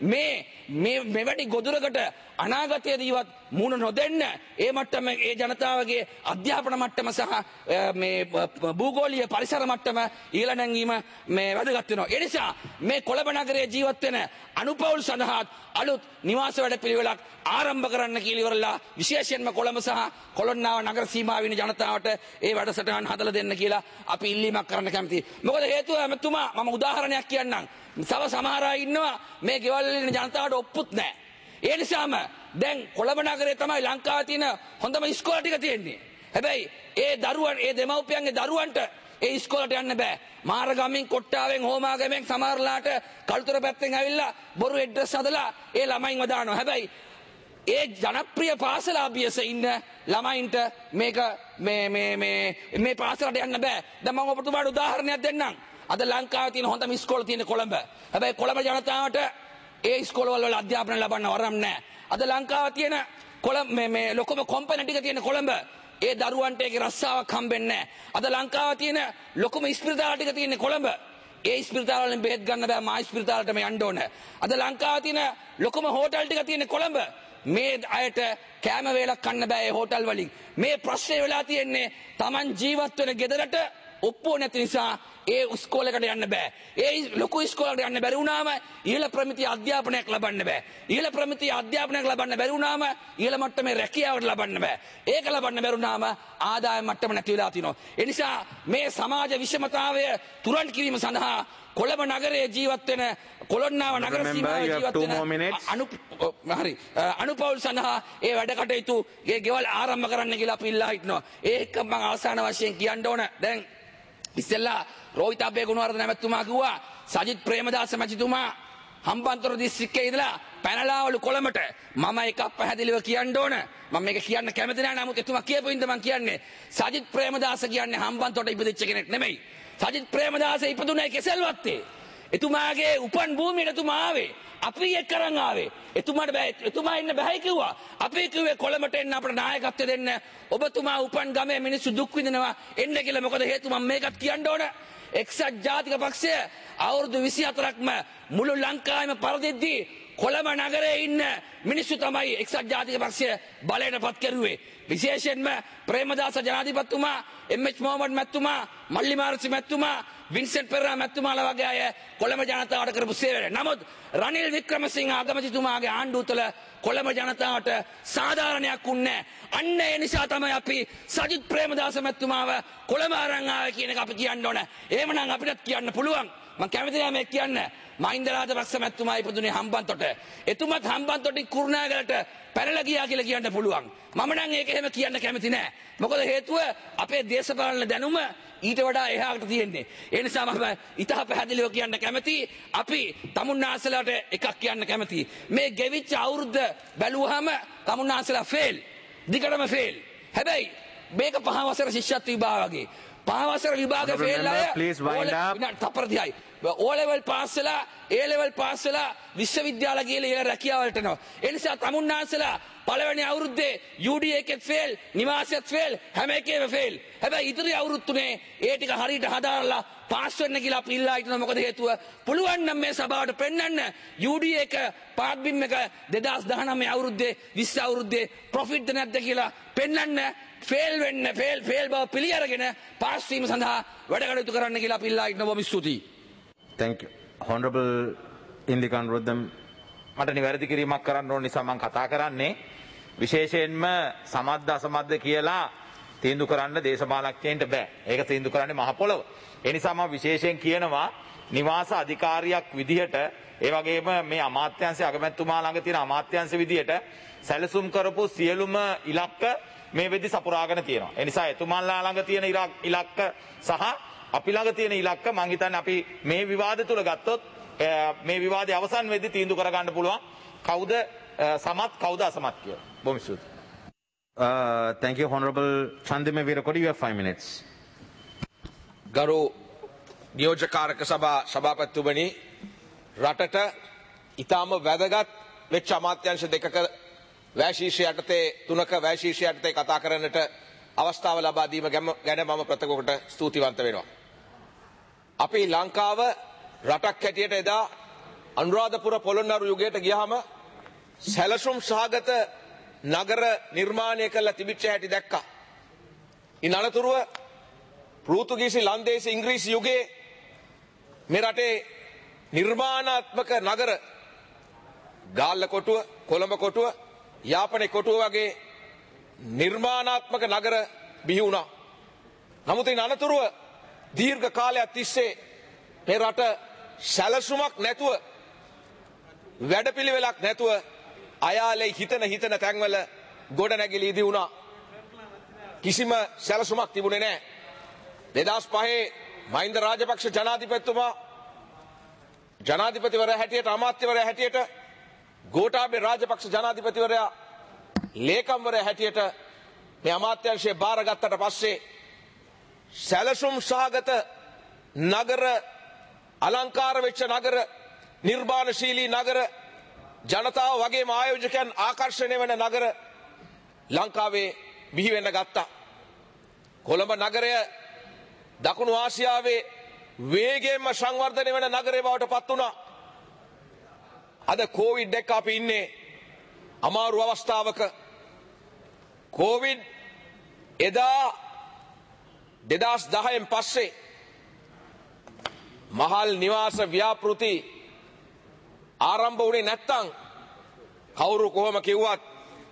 [SPEAKER 3] මෙවැනි ගොදුරකට අනාගතයේදීවත් මුණ නොදෙන්න ඒ මට්ටම ඒ ජනතාවගේ අධ්‍යාපන මට්ටම සහ මේ භූගෝලීය පරිසර මට්ටම ඊළ නැංවීම මේ වැදගත් වෙනවා. ඒ නිසා මේ කොළඹ නගරයේ ජීවත් වෙන අනුපවුල් සඳහා අලුත් නිවාස වැඩපිළිවෙලක් ආරම්භ කරන්න කියලා ඉවරලා විශේෂයෙන්ම කොළඹ සහ කොළොන්නාව නගර සීමාවේ ඉන්න ජනතාවට ඒ වැඩසටහන හදලා දෙන්න කියලා අපි ඉල්ලීමක් කරන්න කැමතියි. මොකද හේතුව එතුමා මම උදාහරණයක් කියන්නම්. සමහර අය ඉන්නවා මේ ගෙවල් වල ඉන්න ජනතාවට ඔප්පුත් නැහැ. ඒ නිසාම දැන් කොළඹ නගරේ තමයි ලංකාවේ තියෙන හොඳම ඉස්කෝල ටික තියෙන්නේ. හැබැයි ඒ දරුවන් ඒ දෙමව්පියන්ගේ දරුවන්ට ඒ ඉස්කෝලට යන්න බෑ. මාරගමින් කොට්ටාවෙන් හෝමාගමෙන් සමහරලාට කල්තර පැත්තෙන් ඇවිල්ලා බොරු ඇඩ්‍රස් හදලා ඒ ළමයින්ව දානවා. හැබැයි ඒ ජනප්‍රිය පාසල අභියස ඉන්න ළමයින්ට මේක මේ පාසලට යන්න බෑ. දැන් මම ඔබතුමාට උදාහරණයක් දෙන්නම්. අද ලංකාවේ තියෙන හොඳම ඉස්කෝල තියෙන කොළඹ. හැබැයි කොළඹ ජනතාවට ඒ ඉස්කෝලවල වල අධ්‍යාපනය ලබන්න වරම් නැහැ. අද ලංකාවේ තියෙන කොළඹ මේ ලොකම කොම්පැනි ටික තියෙන කොළඹ ඒ දරුවන්ට ඒකේ රස්සාවක් හම්බෙන්නේ නැහැ. අද ලංකාවේ තියෙන ලොකම ස්පිරිතාල ටික තියෙන කොළඹ ඒ ස්පිරිතාල වලින් බෙහෙත් ගන්න බෑ. මා ස්පිරිතාලටම යන්න ඕන. අද ලංකාවේ තියෙන ලොකම හෝටල් ටික තියෙන කොළඹ මේ අයට කෑම වේලක් කන්න බෑ ඒ හෝටල් වලින්. මේ ප්‍රශ්නේ වෙලා තියෙන්නේ Taman ජීවත් වෙන ගෙදරට ඔප්පුව නැති නිසා ඒ ඉස්කෝලේකට යන්න බෑ. ඒ ලොකු ඉස්කෝලේකට යන්න බැරි වුණාම ඉහළ ප්‍රමිතිය අධ්‍යාපනයක් ලබන්න බෑ. ඉහළ ප්‍රමිතිය අධ්‍යාපනයක් ලබන්න බැරි වුණාම ඉහළ මට්ටමේ රැකියාවට ලබන්න බෑ. ඒක ලබන්න බැරි වුණාම ආදායම් මට්ටම නැති වෙලා තිනවා. ඒ නිසා මේ සමාජ විෂමතාවය තුරන් කිරීම සඳහා කොළඹ නගරයේ ජීවත් වෙන කොළොන්නාව නගර සීමාවේ ජීවත් වෙන අනුපෞල් සඳහා ඒ වැඩ කටයුතු ඒ ගෙවල් ආරම්භ කරන්න කියලා අපි ඉල්ලා හිටනවා. ඒක මම අවසාන වශයෙන් කියන්න ඕන. දැන් ඉස්සෙල්ලා රෝහිත අබේගුණවර්ධන මැතිතුමා කිව්වා සජිත් ප්‍රේමදාස මැතිතුමා හම්බන්තොට දිස්ත්‍රික්කයේ ඉඳලා පැනලාවලු කොළඹට. මම එකක් පැහැදිලිව කියන්න ඕන. මම මේක කියන්න කැමති නැහැ. නමුත් එතුමා කියපු ඉඳ මම කියන්නේ සජිත් ප්‍රේමදාස කියන්නේ හම්බන්තොට ඉපදිච්ච කෙනෙක් නෙමෙයි. සජිත් ප්‍රේමදාස ඉපදුනේ කෙසෙල්වත්තේ. එතුමාගේ උපන් භූමියට එතුමා ආවේ. අපි එක්ක අරන් ආවේ. එතුමාට බෑ එතුමා ඉන්න බෑයි කිව්වා. අපි කිව්වේ කොළඹට එන්න අපට නායකත්වය දෙන්න. ඔබතුමා උපන් ගමේ මිනිස්සු දුක් විඳිනවා එන්න කියලා. මොකද හේතුව මම මේකත් කියන්න ඕන. එක්සත් ජාතික පක්ෂය අවුරුදු 24ක්ම මුළු ලංකාවෙම පරදිද්දී කොළඹ නගරයේ ඉන්න මිනිස්සු තමයි එක්සත් ජාතික පක්ෂය බලයටපත් කරුවේ. විශේෂයෙන්ම ප්‍රේමදාස ජනාධිපතිතුමා, එම්.එච්. මොහමඩ් මැතිතුමා, මල්ලි මාර්සි මැතිතුමා, වින්සෙන්ට් පෙරේරා මැතිතුමාලා වගේ අය කොළඹ ජනතාවට කරපු සේවය. නමුත් රනිල් වික්‍රමසිංහ අගමැතිතුමාගේ ආණ්ඩුව තුළ කොළඹ ජනතාවට සාධාරණයක් වුණේ නැහැ. අන්න ඒ නිසා තමයි අපි සජිත් ප්‍රේමදාස මැතිතුමාව කොළඹ අරන් ආවේ කියන එක අපි කියන්න ඕන. එහෙමනම් අපිටත් කියන්න පුළුවන්. මම කැමති නෑ මේක කියන්න. මහින්ද රාජපක්ෂ මැතිතුමා ඉපදුනේ හම්බන්තොට. එතුමත් හම්බන්තොටින් කුරුණෑගලට පැනලා ගියා කියලා කියන්න පුළුවන්. මම නම් ඒක එහෙම කියන්න කැමති නෑ. මොකද හේතුව අපේ දේශපාලන දැනුම ඊට වඩා එහාට තියෙන්නේ. ඒ නිසා මම ඉතහ පැහැදිලිව කියන්න කැමති. අපි තමුන්නාසලාට එකක් කියන්න කැමති. මේ ගෙවිච්ච අවුරුද්ද බැලුවාම තමුන්නාසලා ෆේල්. දිගටම ෆේල්. හැබැයි මේක 5 වසර ශිෂ්‍යත්ව විභාග වගේ. 5 වසර විභාග ෆේල් අය තප්පරදිහයි. O level පාස් වෙලා A level පාස් වෙලා විශ්වවිද්‍යාල ගිහලා ඊළ රැකියාවලට යනවා. ඒ නිසා තමුන්නාසලා පළවෙනි අවුරුද්දේ UD එකෙත් ෆේල්, නිවාසෙත් ෆේල්, හැම එකේම ෆේල්. හැබැයි ඉදිරි අවුරුදු තුනේ ඒ ටික හරියට හදාරලා පාස් වෙන්න කියලා අපි ඉල්ලා හිටනවා. මොකද හේතුව පුළුවන් නම් මේ සභාවට පෙන්වන්න UD එක පාත් බිම් එක 2019 අවුරුද්දේ 20 අවුරුද්දේ ප්‍රොෆිට්ද නැද්ද කියලා පෙන්වන්න. ෆේල් වෙන්න ෆේල් බව පිළි අරගෙන පාස් වීම සඳහා වැඩ කටයුතු කරන්න කියලා අපි ඉල්ලා හිටනවා. බොහොම ස්තුතියි.
[SPEAKER 1] Thank you. Honorable Indikan Ruddam. මට නිවැරදි කිරීමක් කරන්න ඕන නිසා මම කතා කරන්නේ විශේෂයෙන්ම සමද්ද අසමද්ද කියලා තීන්දුව කරන්න දේශපාලඥයින්ට බෑ. ඒක තීන්දුව කරන්නේ මහ පොළොව. ඒ නිසා මම විශේෂයෙන් කියනවා නිවාස අධිකාරියක් විදිහට ඒ වගේම මේ අමාත්‍යාංශයේ අගමැතිතුමා ළඟ තියෙන අමාත්‍යාංශ විදිහට සැලසුම් කරපු සියලුම ඉලක්ක මේ වෙද්දි සපුරාගෙන තියෙනවා. ඒ නිසා එතුමාලා ළඟ තියෙන ඉලක්ක සහ අපි ළඟ තියෙන ඉලක්ක මං හිතන්නේ අපි මේ විවාදය තුල ගත්තොත් මේ විවාදයේ අවසන් වෙද්දි තීන්දුව කරගන්න පුළුවන් කවුද සමත් කවුද අසමත් කියලා. බොහොම ස්තුතියි. Thank you Honorable Chandima Veerakodi, you have 5 minutes.
[SPEAKER 4] ගරු නියෝජකාරක සභාපතිතුමනි, රටට ඊටම වැදගත් වෙච්ච අමාත්‍යාංශ දෙකක වැශීෂ්‍ය යටතේ තුනක වැශීෂ්‍ය යටතේ කතා කරන්නට අවස්ථාව ලබා දීම ගැන මම ප්‍රථමකොට ස්තුතිවන්ත වෙනවා. අපි ලංකාව රටක් හැටියට එදා අනුරාධපුර පොළොන්නරු යුගයට ගියාම සැලසුම් සහගත නගර නිර්මාණය කරලා තිබිච්ච හැටි දැක්කා. ඉන් අනතුරුව පෘතුගීසි ලන්දේසි ඉංග්‍රීසි යුගයේ මේ රටේ නිර්මාණාත්මක නගර ගාල්ල කොටුව, කොළඹ කොටුව, යාපනයේ කොටුව වගේ නිර්මාණාත්මක නගර බිහි වුණා. නමුත් ඉන් අනතුරුව දීර්ඝ කාලයක් තිස්සේ මේ රට සැලසුමක් නැතුව වැඩපිළිවෙලක් නැතුව අයාලේ හිතන තැන්වල ගොඩනැගිලි ඉදි වුණා. කිසිම සැලසුමක් තිබුණේ නැහැ. 2005 මහින්ද රාජපක්ෂ ජනාධිපතිතුමා ජනාධිපතිවරයා හැටියට අමාත්‍යවරයා හැටියට ගෝඨාභය රාජපක්ෂ ජනාධිපතිවරයා ලේකම්වරයා හැටියට මේ අමාත්‍යාංශය බාරගත්තට පස්සේ සැලසුම් සහගත නගර අලංකාර වෙච්ච නගර නිර්මාණශීලී නගර ජනතාව වගේම ආයෝජකයන් ආකර්ෂණය වෙන නගර ලංකාවේ බිහි වෙන්න ගත්තා. කොළඹ නගරය දකුණු ආසියාවේ වේගයෙන්ම සංවර්ධනය වෙන නගරේ බවට පත් වුණා. අද කොවිඩ් එක අපි ඉන්නේ අමාරු අවස්ථාවක. කොවිඩ් එදා 2010න් පස්සේ මහල් නිවාස ව්‍යාපෘති ආරම්භ වුණේ නැත්තම් කවුරු කොහොම කිව්වත්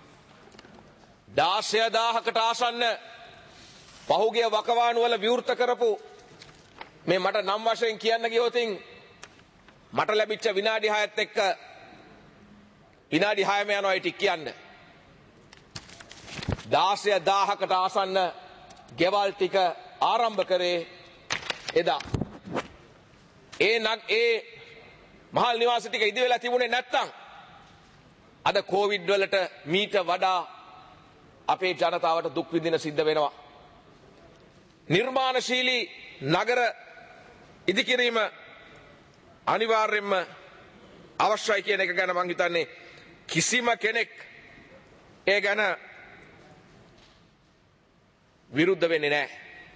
[SPEAKER 4] 16000කට ආසන්න පහුගිය වකවානු වල විවෘත කරපු මේ මට නම් වශයෙන් කියන්න ගියොතින් මට ලැබිච්ච විනාඩි 6ත් එක්ක විනාඩි 6ම යනවා ඒ ටික කියන්න. 16000කට ආසන්න ගෙවල් ටික ආරම්භ කරේ එදා. ඒ මහල් නිවාස ටික ඉදි වෙලා තිබුණේ නැත්තම් අද කොවිඩ් වලට මීට වඩා අපේ ජනතාවට දුක් විඳින සිද්ධ වෙනවා. නිර්මාණශීලී නගර ඉදිකිරීම අනිවාර්යයෙන්ම අවශ්‍යයි කියන එක ගැන මම හිතන්නේ කිසිම කෙනෙක් ඒ ගැන විරුද්ධ වෙන්නේ නැහැ.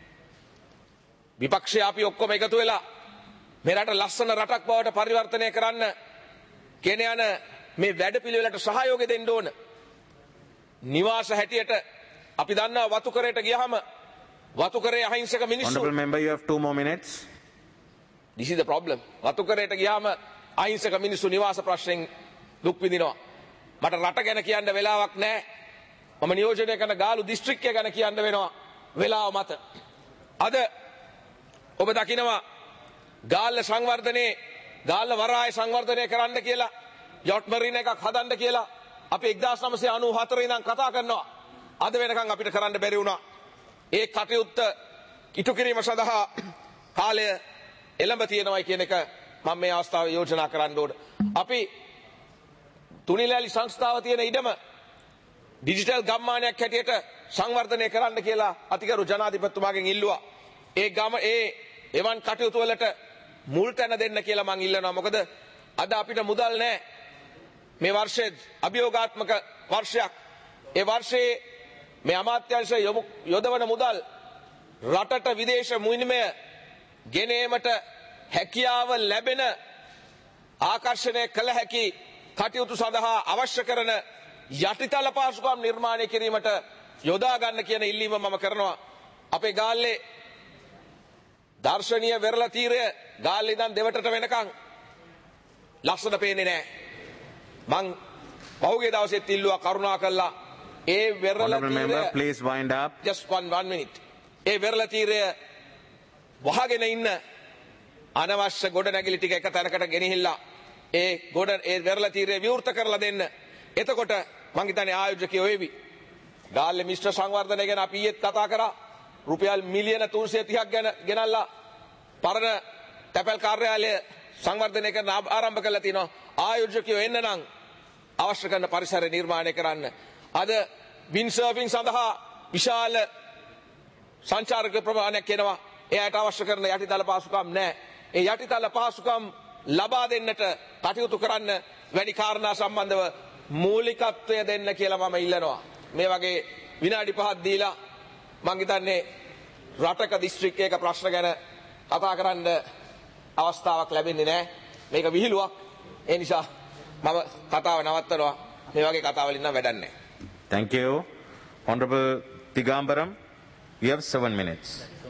[SPEAKER 4] විපක්ෂය අපි ඔක්කොම එකතු වෙලා මේ රට ලස්සන රටක් බවට පරිවර්තනය කරන්න කියන යන මේ වැඩපිළිවෙලට සහයෝගය දෙන්න ඕන. නිවාස හැටියට අපි දන්නවා වතුකරයට ගියහම වතුකරේ අහිංසක මිනිස්සු.
[SPEAKER 1] Honorable member, you have 2 more minutes.
[SPEAKER 4] This is the problem. වතුකරයට ගියාම අහිංසක මිනිස්සු නිවාස ප්‍රශ්නෙන් දුක් විඳිනවා. මට රට ගැන කියන්න වෙලාවක් නැහැ. මම නියෝජනය කරන ගාලු දිස්ත්‍රික්කය ගැන කියන්න වෙනවා වෙලාව මත. අද ඔබ දකිනවා ගාල්ල සංවර්ධනයේ ගාල්ල වරාය සංවර්ධනය කරන්න කියලා යොට් මරීන එකක් හදන්න කියලා අපි 1994 ඉඳන් කතා කරනවා. අද වෙනකන් අපිට කරන්න බැරි වුණා. ඒ කටයුත්ත ඉටු කිරීම සඳහා කාලය එළඹ තියෙනවයි කියන එක මම මේ අවස්ථාවේ යෝජනා කරන්න ඕන. අපි තුනිලෑලි සංස්ථාව තියෙන ඉඩම ඩිජිටල් ගම්මානයක් හැටියට සංවර්ධනය කරන්න කියලා අතිගරු ජනාධිපතිතුමාගෙන් ඉල්ලුවා. ඒ එවන් කටයුතු වලට මුල් තැන දෙන්න කියලා මම ඉල්ලනවා. මොකද අද අපිට මුදල් නැහැ. මේ වර්ෂයේ අභියෝගාත්මක වර්ෂයක්. ඒ වර්ෂයේ මේ අමාත්‍යාංශය යොදවන මුදල් රටට විදේශ විනිමය ගෙනීමට හැකියාව ලැබෙන ආකර්ෂණය කළ හැකි කටයුතු සඳහා අවශ්‍ය කරන යටිතල පහසුකම් නිර්මාණය කිරීමට යොදා ගන්න කියන ඉල්ලීම මම කරනවා. අපේ ගාල්ලේ දර්ශනීය වෙරළ තීරය ගාල්ලේ ඉඳන් දෙවටට වෙනකන් ලස්සන පේන්නේ නැහැ. මං පහුගිය දවසෙත් ඉල්ලුවා කරුණා කළා ඒ වෙරළ තීරය
[SPEAKER 1] please wind up.
[SPEAKER 4] just one minute. ඒ වෙරළ තීරය වහගෙන ඉන්න අනවශ්‍ය ගොඩනැගිලි ටික එක තැනකට ගෙනහිල්ලා ඒ වෙරළ තීරය විවෘත කරලා දෙන්න. එතකොට මං හිතන්නේ ආයෝජකයෝ වේවි. ගාල්ලේ මිශ්‍ර සංවර්ධනය ගැන අපි ඊයේත් කතා කරා. රුපියල් මිලියන 330ක් ගැන ගෙනල්ලා පරණ තැපැල් කාර්යාලය සංවර්ධනය කරන ආරම්භ කළා තිනවා. ආයෝජකයෝ එන්න නම් අවශ්‍ය කරන පරිසර නිර්මාණය කරන්න. අද වින් සර්ෆින් සඳහා විශාල සංචාරක ප්‍රමාණයක් එනවා. එයාට අවශ්‍ය කරන යටිතල පහසුකම් නැහැ. ඒ යටිතල පහසුකම් ලබා දෙන්නට කටයුතු කරන්න වැඩි කාරණා සම්බන්ධව මූලිකත්වය දෙන්න කියලා මම ඉල්ලනවා. මේ වගේ විනාඩි 5ක් දීලා මං හිතන්නේ රටක දිස්ත්‍රික්කයක ප්‍රශ්න ගැන කතා කරන්න අවස්ථාවක් ලැබෙන්නේ නැහැ. මේක විහිළුවක්. ඒ නිසා මම කතාව නවත්තනවා. මේ වගේ කතා වලින් නම් වැඩක් නැහැ.
[SPEAKER 1] Thank you. Honorable Tigambaram, you have 7 minutes.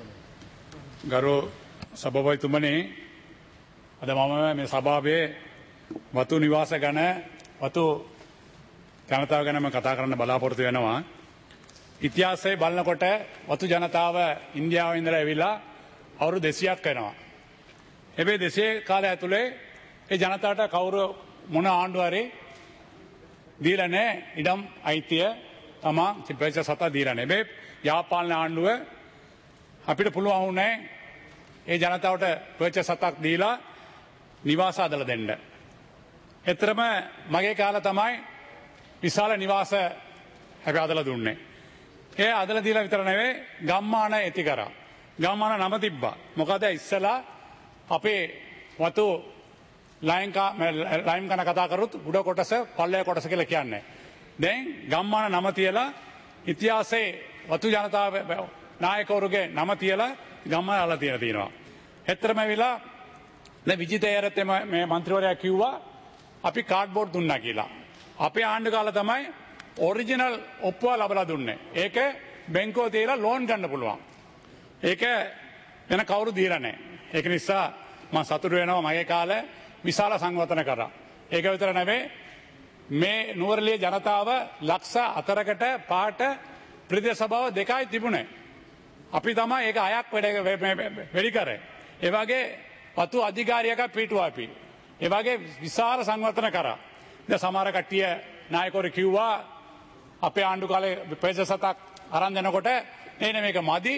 [SPEAKER 5] ගරු සභාපතිතුමනි, අද මම මේ සභාවේ වතු නිවාස ගැන වතු ජනතාව ගැන මම කතා කරන්න බලාපොරොත්තු වෙනවා. ඉතිහාසයේ බලනකොට වතු ජනතාව ඉන්දියාවේ ඉඳලා ඇවිල්ලා අවුරු 200ක් වෙනවා. හැබැයි 200 කාලය ඇතුලේ ඒ ජනතාවට කවුරු මොන ආණ්ඩුව හරි දීලා නැහැ ඉඩම් අයිතිය තමා පර්චේස් සතා දීලා නැහැ. හැබැයි යාපාලන ආණ්ඩුව අපිට පුළුවන් වුණේ ඒ ජනතාවට පර්චේස් සතක් දීලා නිවාස හදලා දෙන්න. එතරම් මගේ කාලේ තමයි විශාල නිවාස හැබැයි හදලා දුන්නේ. ඒ හදලා දීලා විතර නෙවෙයි ගම්මාන ඇති කරා. ගම්මාන නම තිබ්බා. මොකද ඉස්සලා අපේ වතු ලයින් කන කතා කරුත් උඩ කොටස පල්ලේ කොටස කියලා කියන්නේ. දැන් ගම්මාන නම තියලා ඉතිහාසයේ වතු ජනතාව නායකවරුගේ නම තියලා ගම්මාන අල්ලලා තියෙනවා. එතරම් ඇවිලා දැන් විජිතයරත් මේ മന്ത്രിවරයා කිව්වා අපි කාඩ්බෝඩ් දුන්නා කියලා. අපේ ආණ්ඩු කාලේ තමයි ඔරිජිනල් ඔප්පුව ලබලා දුන්නේ. ඒක බැංකුව තියලා ලෝන් ගන්න පුළුවන්. ඒක වෙන කවුරු දීලා නැහැ. ඒක නිසා මම සතුටු වෙනවා මගේ කාලේ විශාල සංවර්ධන කරා. ඒක විතර නෙවෙයි මේ නුවරඑළිය ජනතාව ලක්ෂ 4කට පාට ප්‍රදේශ සභාව දෙකයි තිබුණේ. අපි තමයි ඒක අයක් වැඩි කරේ. ඒ වගේ වතු අධිකාරියක පිටුවා අපි. ඒ වගේ විශාල සංවර්ධන කරා. දැන් සමහර කට්ටිය නායකවරු කිව්වා අපේ ආණ්ඩු කාලේ පර්චේස් සතක් අරන් දෙනකොට නේ මේක මදි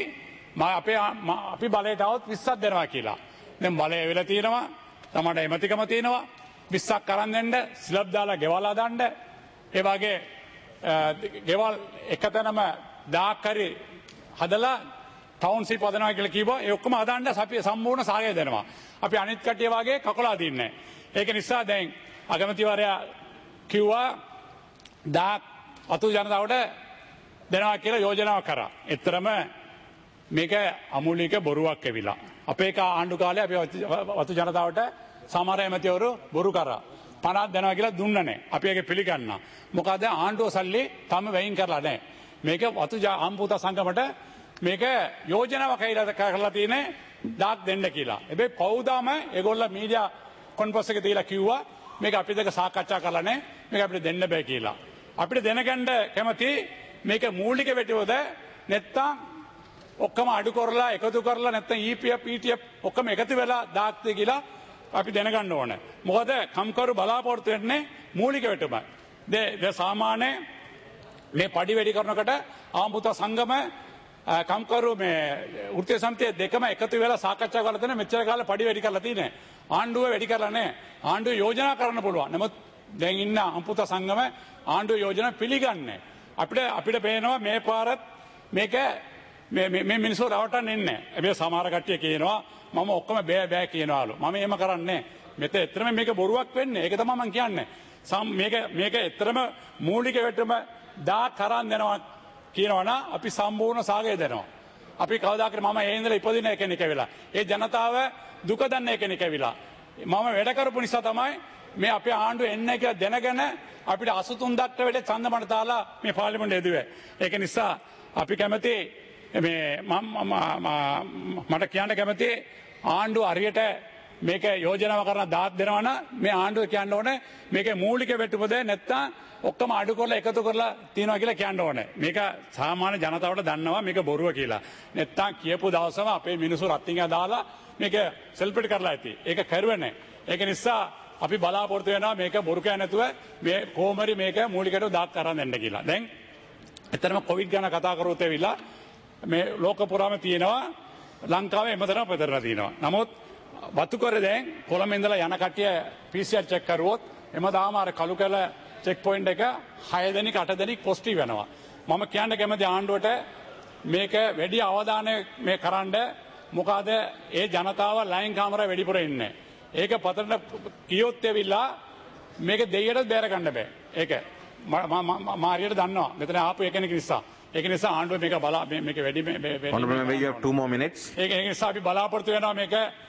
[SPEAKER 5] අපි බලයට આવොත් 20ක් දෙනවා කියලා. දැන් බලය වෙලා තියෙනවා. තමට එමතිකම තියෙනවා 20ක් අරන් දෙන්න ස්ලැබ් දාලා ගෙවල් හදන්න. ඒ වගේ ගෙවල් එකතැනම 1000ක් හරි හදලා ටවුන්ෂිප් හදනවා කියලා කිව්වා. ඒ ඔක්කොම හදන්න අපි සම්පූර්ණ සහාය දෙනවා. අපි අනිත් කට්ටිය වගේ කකලා දින්නේ. ඒක නිසා දැන් අගමැතිවරයා කිව්වා 1000ක් අතු ජනතාවට දෙනවා කියලා යෝජනාවක් කරා. එතරම් මේක අමූලික බොරුවක් ඇවිලා. අපේ ආණ්ඩු කාලේ අපි වතු ජනතාවට සමහර ඇමතිවරු බොරු කරා. 50ක් දෙනවා කියලා දුන්න නැහැ. අපි ඒක පිළිගන්නවා. මොකද ආණ්ඩුව සල්ලි තම වෙයින් කරලා නැහැ. මේක වතු අම්පුත සංගමට මේක යෝජනාවක් කරලා තියෙන්නේ 1000ක් දෙන්න කියලා. හැබැයි පෞදාම ඒගොල්ලෝ මීඩියා කොන්ෆරන්ස් එක දීලා කිව්වා මේක අපි දෙක සාකච්ඡා කරලා නැහැ. මේක අපිට දෙන්න බෑ කියලා. අපිට දැනගන්න කැමති මේක මූලික වැටුවද නැත්නම් ඔක්කොම අඩු කරලා එකතු කරලා නැත්නම් EPF PTF ඔක්කොම එකතු වෙලා 1000ක් කියලා අපි දැනගන්න ඕනේ. මොකද කම්කරු බලාපොරොත්තු වෙන්නේ මූලික වැටුමයි. දැන් සාමාන්‍ය මේ පඩි වැඩි කරනකොට ආම්පුත සංගම කම්කරු මේ වෘත්තීය සමිතිය දෙකම එකතු වෙලා සාකච්ඡා කරලා තියෙන මෙච්චර කාලේ පඩි වැඩි කරලා තියෙන්නේ. ආණ්ඩුව වැඩි කරලා නැහැ. ආණ්ඩුව යෝජනා කරන්න පුළුවන්. නමුත් දැන් ඉන්න ආම්පුත සංගම ආණ්ඩුව යෝජනා පිළිගන්නේ. අපිට පේනවා මේ පාරත් මේක මේ මිනිස්සු රවටන්න එන්නේ. හැබැයි සමහර කට්ටිය කියනවා මම ඔක්කොම බෑ කියනවාලු. මම එහෙම කරන්නේ මෙතන ඇත්තටම මේක බොරුවක් වෙන්නේ. ඒක තමයි මම කියන්නේ. මේක ඇත්තටම මූලික වැටුම 1000 කරන් දෙනවා කියනවනම් අපි සම්පූර්ණ සාගය දෙනවා. අපි කවදාකද මම ඒ ඉඳලා ඉපදින කෙනෙක් වෙලා. ඒ ජනතාව දුක දන්න කෙනෙක් වෙලා. මම වැඩ කරපු නිසා තමයි මේ අපේ ආණ්ඩුව එන්නේ කියලා දැනගෙන අපිට 83ක් වැඩ ඡන්ද මඩ දාලා මේ පාර්ලිමේන්තුවේ එදුවේ. ඒක නිසා අපි කැමති මේ මට කියන්න කැමති ආණ්ඩුව හරියට මේක යෝජනාව කරන 1000ක් දෙනවනම් මේ ආණ්ඩුව කියන්න ඕනේ මේකේ මූලික වැටුපද නැත්තම් ඔක්කොම අඩු කරලා එකතු කරලා තියනවා කියලා කියන්න ඕනේ. මේක සාමාන්‍ය ජනතාවට දන්නවා මේක බොරුව කියලා. නැත්තම් කියපු දවසම අපේ මිනිස්සු රත්තිංග දාලා මේක සෙල්පිට කරලා ඇති. ඒක කරුවේ නැහැ. ඒක නිසා අපි බලාපොරොත්තු වෙනවා මේක බොරු කියන්නේ නැතුව මේ කොහොමරි මේක මූලිකට 1000ක් අරන් දෙන්න කියලා. දැන් එතරම් කොවිඩ් ගැන කතා කරොත් ඇවිල්ලා මේ ලෝක පුරාම තියෙනවා ලංකාවේ එමෙතන පෙතරලා තියෙනවා. නමුත් වතු කර දැන් කොළඹ ඉඳලා යන කට්ටිය PCR චෙක් කරුවොත් එමදාම අර කළු කැල චෙක් පොයින්ට් එක 6 දෙනෙක් 8 දෙනෙක් පොසිටිව් වෙනවා. මම කියන්න කැමති ආණ්ඩුවට මේක වැඩි අවධානය මේ කරන්න. මොකද ඒ ජනතාව ලයින් කාමරා වැඩිපුර ඉන්නේ. ඒක පතරට කියොත් ඇවිල්ලා මේක දෙයියට බේර ගන්න බෑ. ඒක මාරියට දන්නවා. මෙතන ආපු එකෙනෙක් නිසා. ඒක නිසා ආණ්ඩුව මේක මේක වැඩි
[SPEAKER 1] Honorable member, you have 2 more minutes.
[SPEAKER 5] ඒක නිසා අපි බලාපොරොත්තු වෙනවා මේක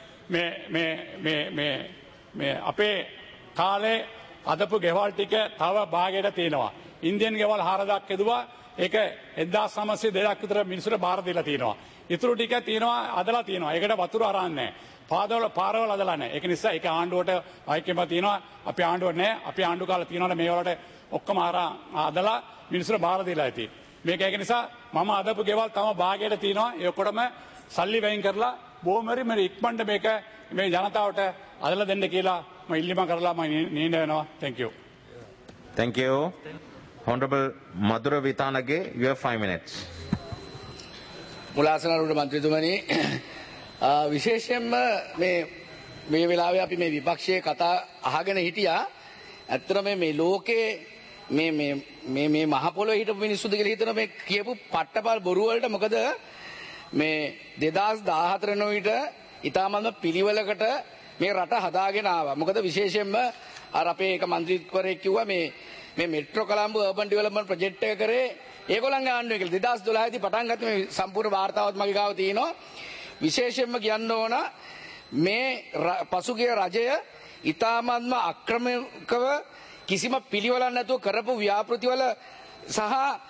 [SPEAKER 5] මේ අපේ කාලේ අදපු ගෙවල් ටික තව භාගයට තියෙනවා. ඉන්දියන් ගෙවල් 4000ක් එදුවා. ඒක 1900 2ක් විතර මිනිස්සුන්ට බාර දීලා තියෙනවා. ඉතුරු ටික තියෙනවා අදලා තියෙනවා. ඒකට වතුර අරන් නැහැ. පාරවල අදලා නැහැ. ඒක නිසා ඒක ආණ්ඩුවට අයිතියම තියෙනවා. අපි ආණ්ඩුව නැහැ. අපි ආණ්ඩු කාලේ තියෙනවනේ මේ වලට ඔක්කොම අදලා මිනිස්සුන්ට බාර දීලා ඇති. මේක ඒක නිසා මම අදපු ගෙවල් තම භාගයට තියෙනවා. ඒ ඔක්කොටම සල්ලි වෙන් කරලා බොහොමරි මේ ඉක්මනට මේක මේ ජනතාවට අදලා දෙන්න කියලා මම ඉල්ලීම කරලා මම නියම වෙනවා. Thank you.
[SPEAKER 1] Thank you. Honorable Madhura Vitanage, you have 5 minutes.
[SPEAKER 6] මුලාසනරුට මන්ත්‍රීතුමනි විශේෂයෙන්ම මේ වෙලාවේ අපි මේ විපක්ෂයේ කතා අහගෙන හිටියා. ඇත්තටම මේ ලෝකේ මේ මහ පොළොවේ හිටපු මිනිස්සුද කියලා හිතන මේ කියපු පට්ටපල් බොරු වලට මොකද මේ 2014 නොවිට ඊටමම පිළිවෙලකට මේ රට හදාගෙන ආවා. මොකද විශේෂයෙන්ම අර අපේ එක මන්ත්‍රීවරයෙක් කිව්වා මේ metro Colombo urban development project එක කරේ ඒගොල්ලන්ගේ ආණ්ඩුවේ කියලා 2012 දී පටන් ගත්ත මේ සම්පූර්ණ වාර්තාවත් මගේ ගාව තියෙනවා. විශේෂයෙන්ම කියන්න ඕන මේ පසුගිය රජය ඊටමත්ම අක්‍රමිකව කිසිම පිළිවෙලක් නැතුව කරපු ව්‍යාපෘතිවල සහ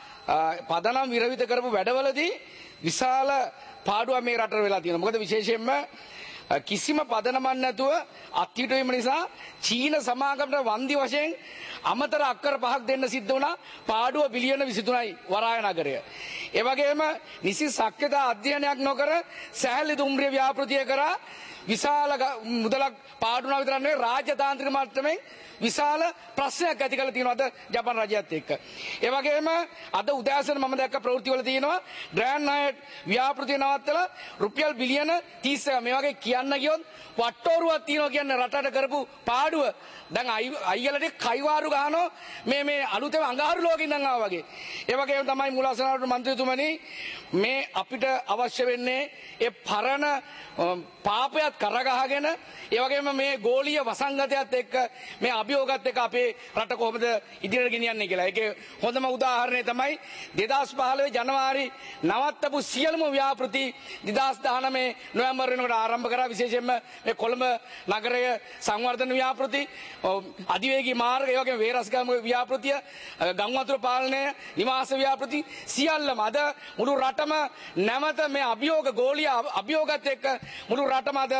[SPEAKER 6] පදනම් විරහිත කරපු වැඩවලදී විශාල පාඩුවක් මේ රටට වෙලා තියෙනවා. මොකද විශේෂයෙන්ම කිසිම පදනමක් නැතුව අත්හිටුවීම නිසා චීන සමාගමට වන්දි වශයෙන් අමතර අක්කර 5ක් දෙන්න සිද්ධ වුණා. පාඩුව බිලියන 23යි වරාය නගරය. ඒ වගේම නිසි සක්්‍යතා අධ්‍යයනයක් නොකර සෑහළි දුම්රිය ව්‍යාපෘතිය කරා විශාල මුදලක් පාඩුනා විතරක් නෙවෙයි රාජ්‍යතාන්ත්‍රික මට්ටමින් විශාල ප්‍රශ්නයක් ඇති කරලා තියෙනවා අද ජපාන රජයත් එක්ක. ඒ වගේම අද උදෑසන මම දැක්ක ප්‍රවෘත්ති වල තියෙනවා ග්‍රෑන්ඩ් නයිට් ව්‍යාපෘතිය නවත්තලා රුපියල් බිලියන 30ක් මේ වගේ කියන්න ගියොත් වට්ටෝරුවක් තියෙනවා කියන්නේ රටට කරපු පාඩුව. දැන් අයියලට කයිවාරු ගහනවා මේ අලුතෙන් අඟහරු ලෝකෙින් ඉඳන් ආවා වගේ. ඒ වගේම තමයි මුලාසනාවට මන්ත්‍රීතුමනි මේ අපිට අවශ්‍ය වෙන්නේ ඒ පරණ පාපයත් කරගහගෙන ඒ වගේම මේ ගෝලීය වසංගතයත් එක්ක මේ අභියෝගත් එක්ක අපේ රට කොහොමද ඉදිරියට ගෙනියන්නේ කියලා. ඒකේ හොඳම උදාහරණය තමයි 2015 ජනවාරි නවත්තපු සියලුම ව්‍යාපෘති 2019 නොවැම්බර් වෙනකොට ආරම්භ කරා. විශේෂයෙන්ම මේ කොළඹ නගරය සංවර්ධන ව්‍යාපෘති, අධිවේගී මාර්ග, ඒ වගේම වේරස්ගම ව්‍යාපෘතිය, ගම්වතුර පාලනය, නිවාස ව්‍යාපෘති සියල්ලම අද මුළු රටම නැවත මේ අභියෝග ගෝලීය අභියෝගත් එක්ක මුළු රටම අද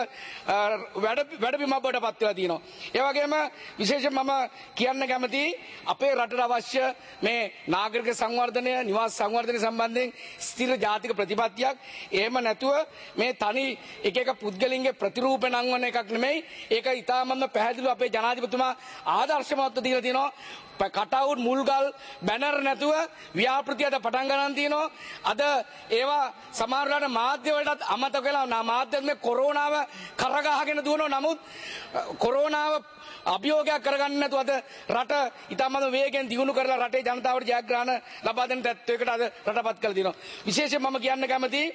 [SPEAKER 6] වැඩබිමක් බවට පත් වෙලා තියෙනවා. ඒ වගේම විශේෂයෙන් මම කියන්න කැමතියි අපේ රටට අවශ්‍ය මේ නාගරික සංවර්ධනය, නිවාස සංවර්ධනය සම්බන්ධයෙන් ස්ථිර ජාතික ප්‍රතිපත්තියක්. එහෙම නැතුව මේ තනි එක පුද්ගලින්ගේ ප්‍රතිරූප නංවන එකක් නෙමෙයි. ඒක ඉතාමත්ම පැහැදිලිව අපේ ජනාධිපතිතුමා ආදර්ශමත්ව දීලා තියෙනවා. කටවුට් මුල්ගල් බැනර් නැතුව ව්‍යාපෘතිය අද පටන් ගන්න තියෙනවා. අද ඒවා සමහරවිට මාධ්‍ය වලටත් අමතක වෙලා මාධ්‍ය මේ කොරෝනාව කරගහගෙන දුවනවා. නමුත් කොරෝනාව අභියෝගයක් කරගන්න නැතුව අද රට ඉතාමත් වේගෙන් දියුණු කරලා රටේ ජනතාවට ජයග්‍රහණ ලබා දෙන තත්ත්වයකට අද රටපත් කරලා තියෙනවා. විශේෂයෙන් මම කියන්න කැමතියි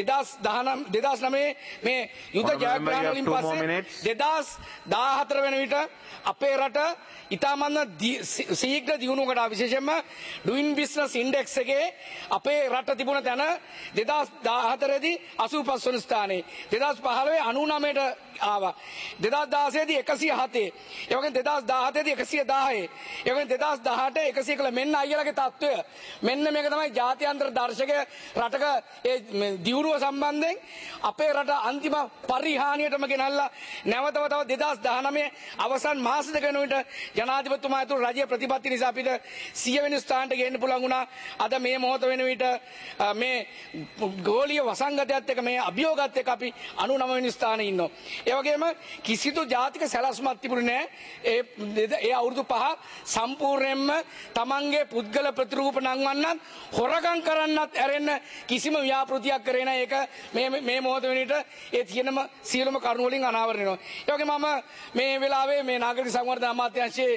[SPEAKER 6] 2009 මේ යුද ජයග්‍රහණ වලින් පස්සේ 2014 වෙන විට අපේ රට ඉතාමත් ශීඝ්‍ර දියුණුවකට විශේෂයෙන්ම ඩුයින් බිස්නස් ඉන්ඩෙක්ස් එකේ අපේ රට තිබුණ තැන 2014 දී 85 වෙනි ස්ථානයේ, 2015 99ට ආවා, 2016 දී 107, ඒ වගේම 2017 දී 110, ඒ වගේම 2018 111. මෙන්න අයියලගේ තත්ත්වය. මෙන්න මේක තමයි ජාත්‍යන්තර දර්ශකය රටක ඒ දියුණුව සම්බන්ධයෙන් අපේ රට අන්තිම පරිහානියටම ගෙනල්ලා නැවතව තව 2019 අවසන් මාස දෙක වෙනකොට ජනාධිපතිතුමා ඇතුළු රජයේ ප්‍රතිපත්ති නිසා අපිට 100 වෙනි ස්ථානට ගේන්න පුළුවන් වුණා. අද මේ මොහොත වෙන විට මේ ගෝලීය වසංගතයත් එක්ක මේ අභියෝගات එක්ක අපි 99 වෙනි ස්ථානයේ ඉන්නවා. ඒ වගේම කිසිදු ජාතික සැලැස්මක් තිබුණේ නැහැ. ඒ අවුරුදු 5 සම්පූර්ණයෙන්ම තමන්ගේ පුද්ගල ප්‍රතිරූප නංවන්නත් හොරගම් කරන්නත් ඇරෙන්න කිසිම ව්‍යාපෘතියක් කරේ නැහැ. ඒක මේ මොහොත වෙන විට ඒ තියෙනම සියලුම කරුණු වලින් අනාවරණය වෙනවා. ඒ වගේම මම මේ වෙලාවේ මේ නාගරික සංවර්ධන අමාත්‍යාංශයේ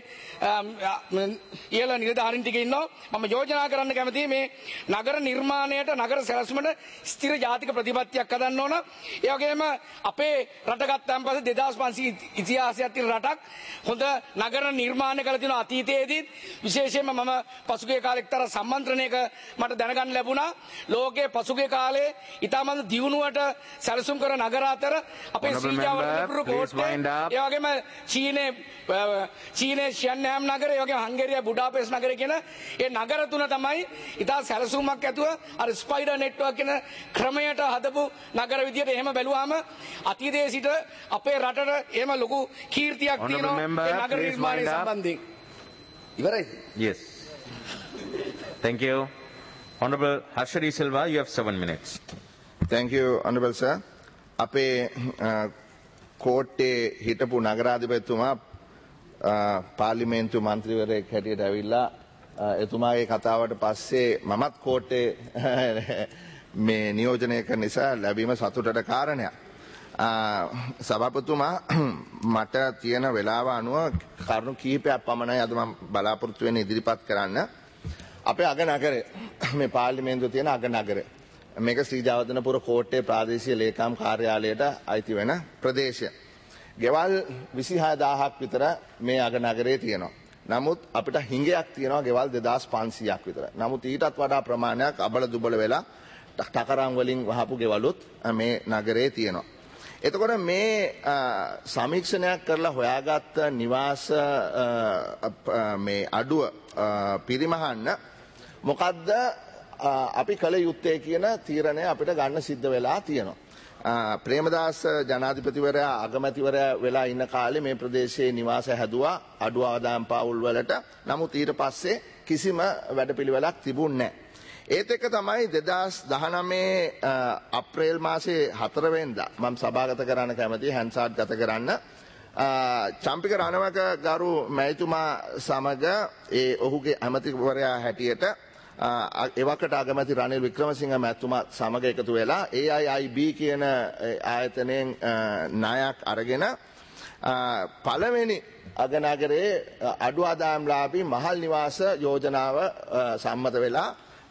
[SPEAKER 6] ඉහළ නිලධාරීන් ටික ඉන්නවා. මම යෝජනා කරන්න කැමතියි මේ නගර නිර්මාණයට, නගර සැලසුමට ස්ථිර ජාතික ප්‍රතිපත්තියක් හදන්න ඕන. ඒ වගේම අපේ රට ගත්තාන් පස්සේ 2500 ඉතිහාසයක් තියෙන රටක් හොඳ නගර නිර්මාණය කරලා තියෙන අතීතයේදී විශේෂයෙන්ම මම පසුගිය කාලේ එක්තරා සම්මන්ත්‍රණයක මට දැනගන්න ලැබුණා. ලෝකයේ පසුගිය කාලේ ඉතාමත් දියුණුවට සැලසුම් කරන නගර අතර අපේ සීජාවල කෝට්ටේ, ඒ වගේම චීනේ ෂියන්හෑම් නගරය, ඒ වගේම හංගේරියා බුඩාපෙස්ට් නගරය කියන ඒ නගර තුන තමයි ඉතා සැලසුමක් ඇතුව අර ස්පයිඩර් නෙට්වර්ක් කියන ක්‍රමයට හදපු නගර විදියට. එහෙම බැලුවාම අතීතයේ සිට අපේ රටට එහෙම ලොකු කීර්තියක් තියෙනවා ඒ නගර නිර්මාණය සම්බන්ධයෙන්. ඉවරයි?
[SPEAKER 1] Yes. Thank you. Honorable Harshadi Silva, you have 7 minutes.
[SPEAKER 7] Thank you, Honorable Sir. අපේ කෝට්ටේ හිටපු නගරාධිපතිතුමා පාර්ලිමේන්තු මන්ත්‍රීවරයෙක් හැටියට ඇවිල්ලා එතුමාගේ කතාවට පස්සේ මමත් කෝට්ටේ මේ නියෝජනය කරන නිසා ලැබීම සතුටට කාරණයක්. සභාපතිතුමා මට තියෙන වෙලාව අනුව කරුණු කීපයක් පමණයි අද මම බලාපොරොත්තු වෙන්නේ ඉදිරිපත් කරන්න. අපේ අගනගරේ මේ පාර්ලිමේන්තුවේ තියෙන අගනගරේ මේක ශ්‍රී ජයවර්ධනපුර කෝට්ටේ ප්‍රාදේශීය ලේකම් කාර්යාලයට අයිති වෙන ප්‍රදේශය. ගෙවල් 26000ක් විතර මේ අගනගරේ තියෙනවා. නමුත් අපිට හිඟයක් තියෙනවා ගෙවල් 2500ක් විතර. නමුත් ඊටත් වඩා ප්‍රමාණයක් අබල දුබල වෙලා ටකරම් වලින් වහපු ගෙවලුත් මේ නගරේ තියෙනවා. එතකොට මේ සමීක්ෂණයක් කරලා හොයාගත්ත නිවාස මේ අඩුව පිරිමහන්න මොකද්ද අපි කළ යුත්තේ කියන තීරණය අපිට ගන්න සිද්ධ වෙලා තියෙනවා. ප්‍රේමදාස ජනාධිපතිවරයා අගමැතිවරයා වෙලා ඉන්න කාලේ මේ ප්‍රදේශයේ නිවාස හැදුවා අඩු ආදායම් පාවුල් වලට. නමුත් ඊට පස්සේ කිසිම වැඩපිළිවෙලක් තිබුණේ නැහැ. ඒත් එක තමයි 2019 අප්‍රේල් මාසේ 4 වෙනිදා මම සභාගත කරන්න කැමතියි හැන්සාඩ් ගත කරන්න. චම්පික රණවක ගරු මැතිතුමා සමග ඔහුගේ ඇමතිවරයා හැටියට එවකට අගමැති රනිල් වික්‍රමසිංහ මැතිතුමා සමග එකතු වෙලා AIIB කියන ආයතනයෙන් ණයක් අරගෙන පළවෙනි අගනගරයේ අඩු ආදායම්ලාභී මහල් නිවාස යෝජනාව සම්මත වෙලා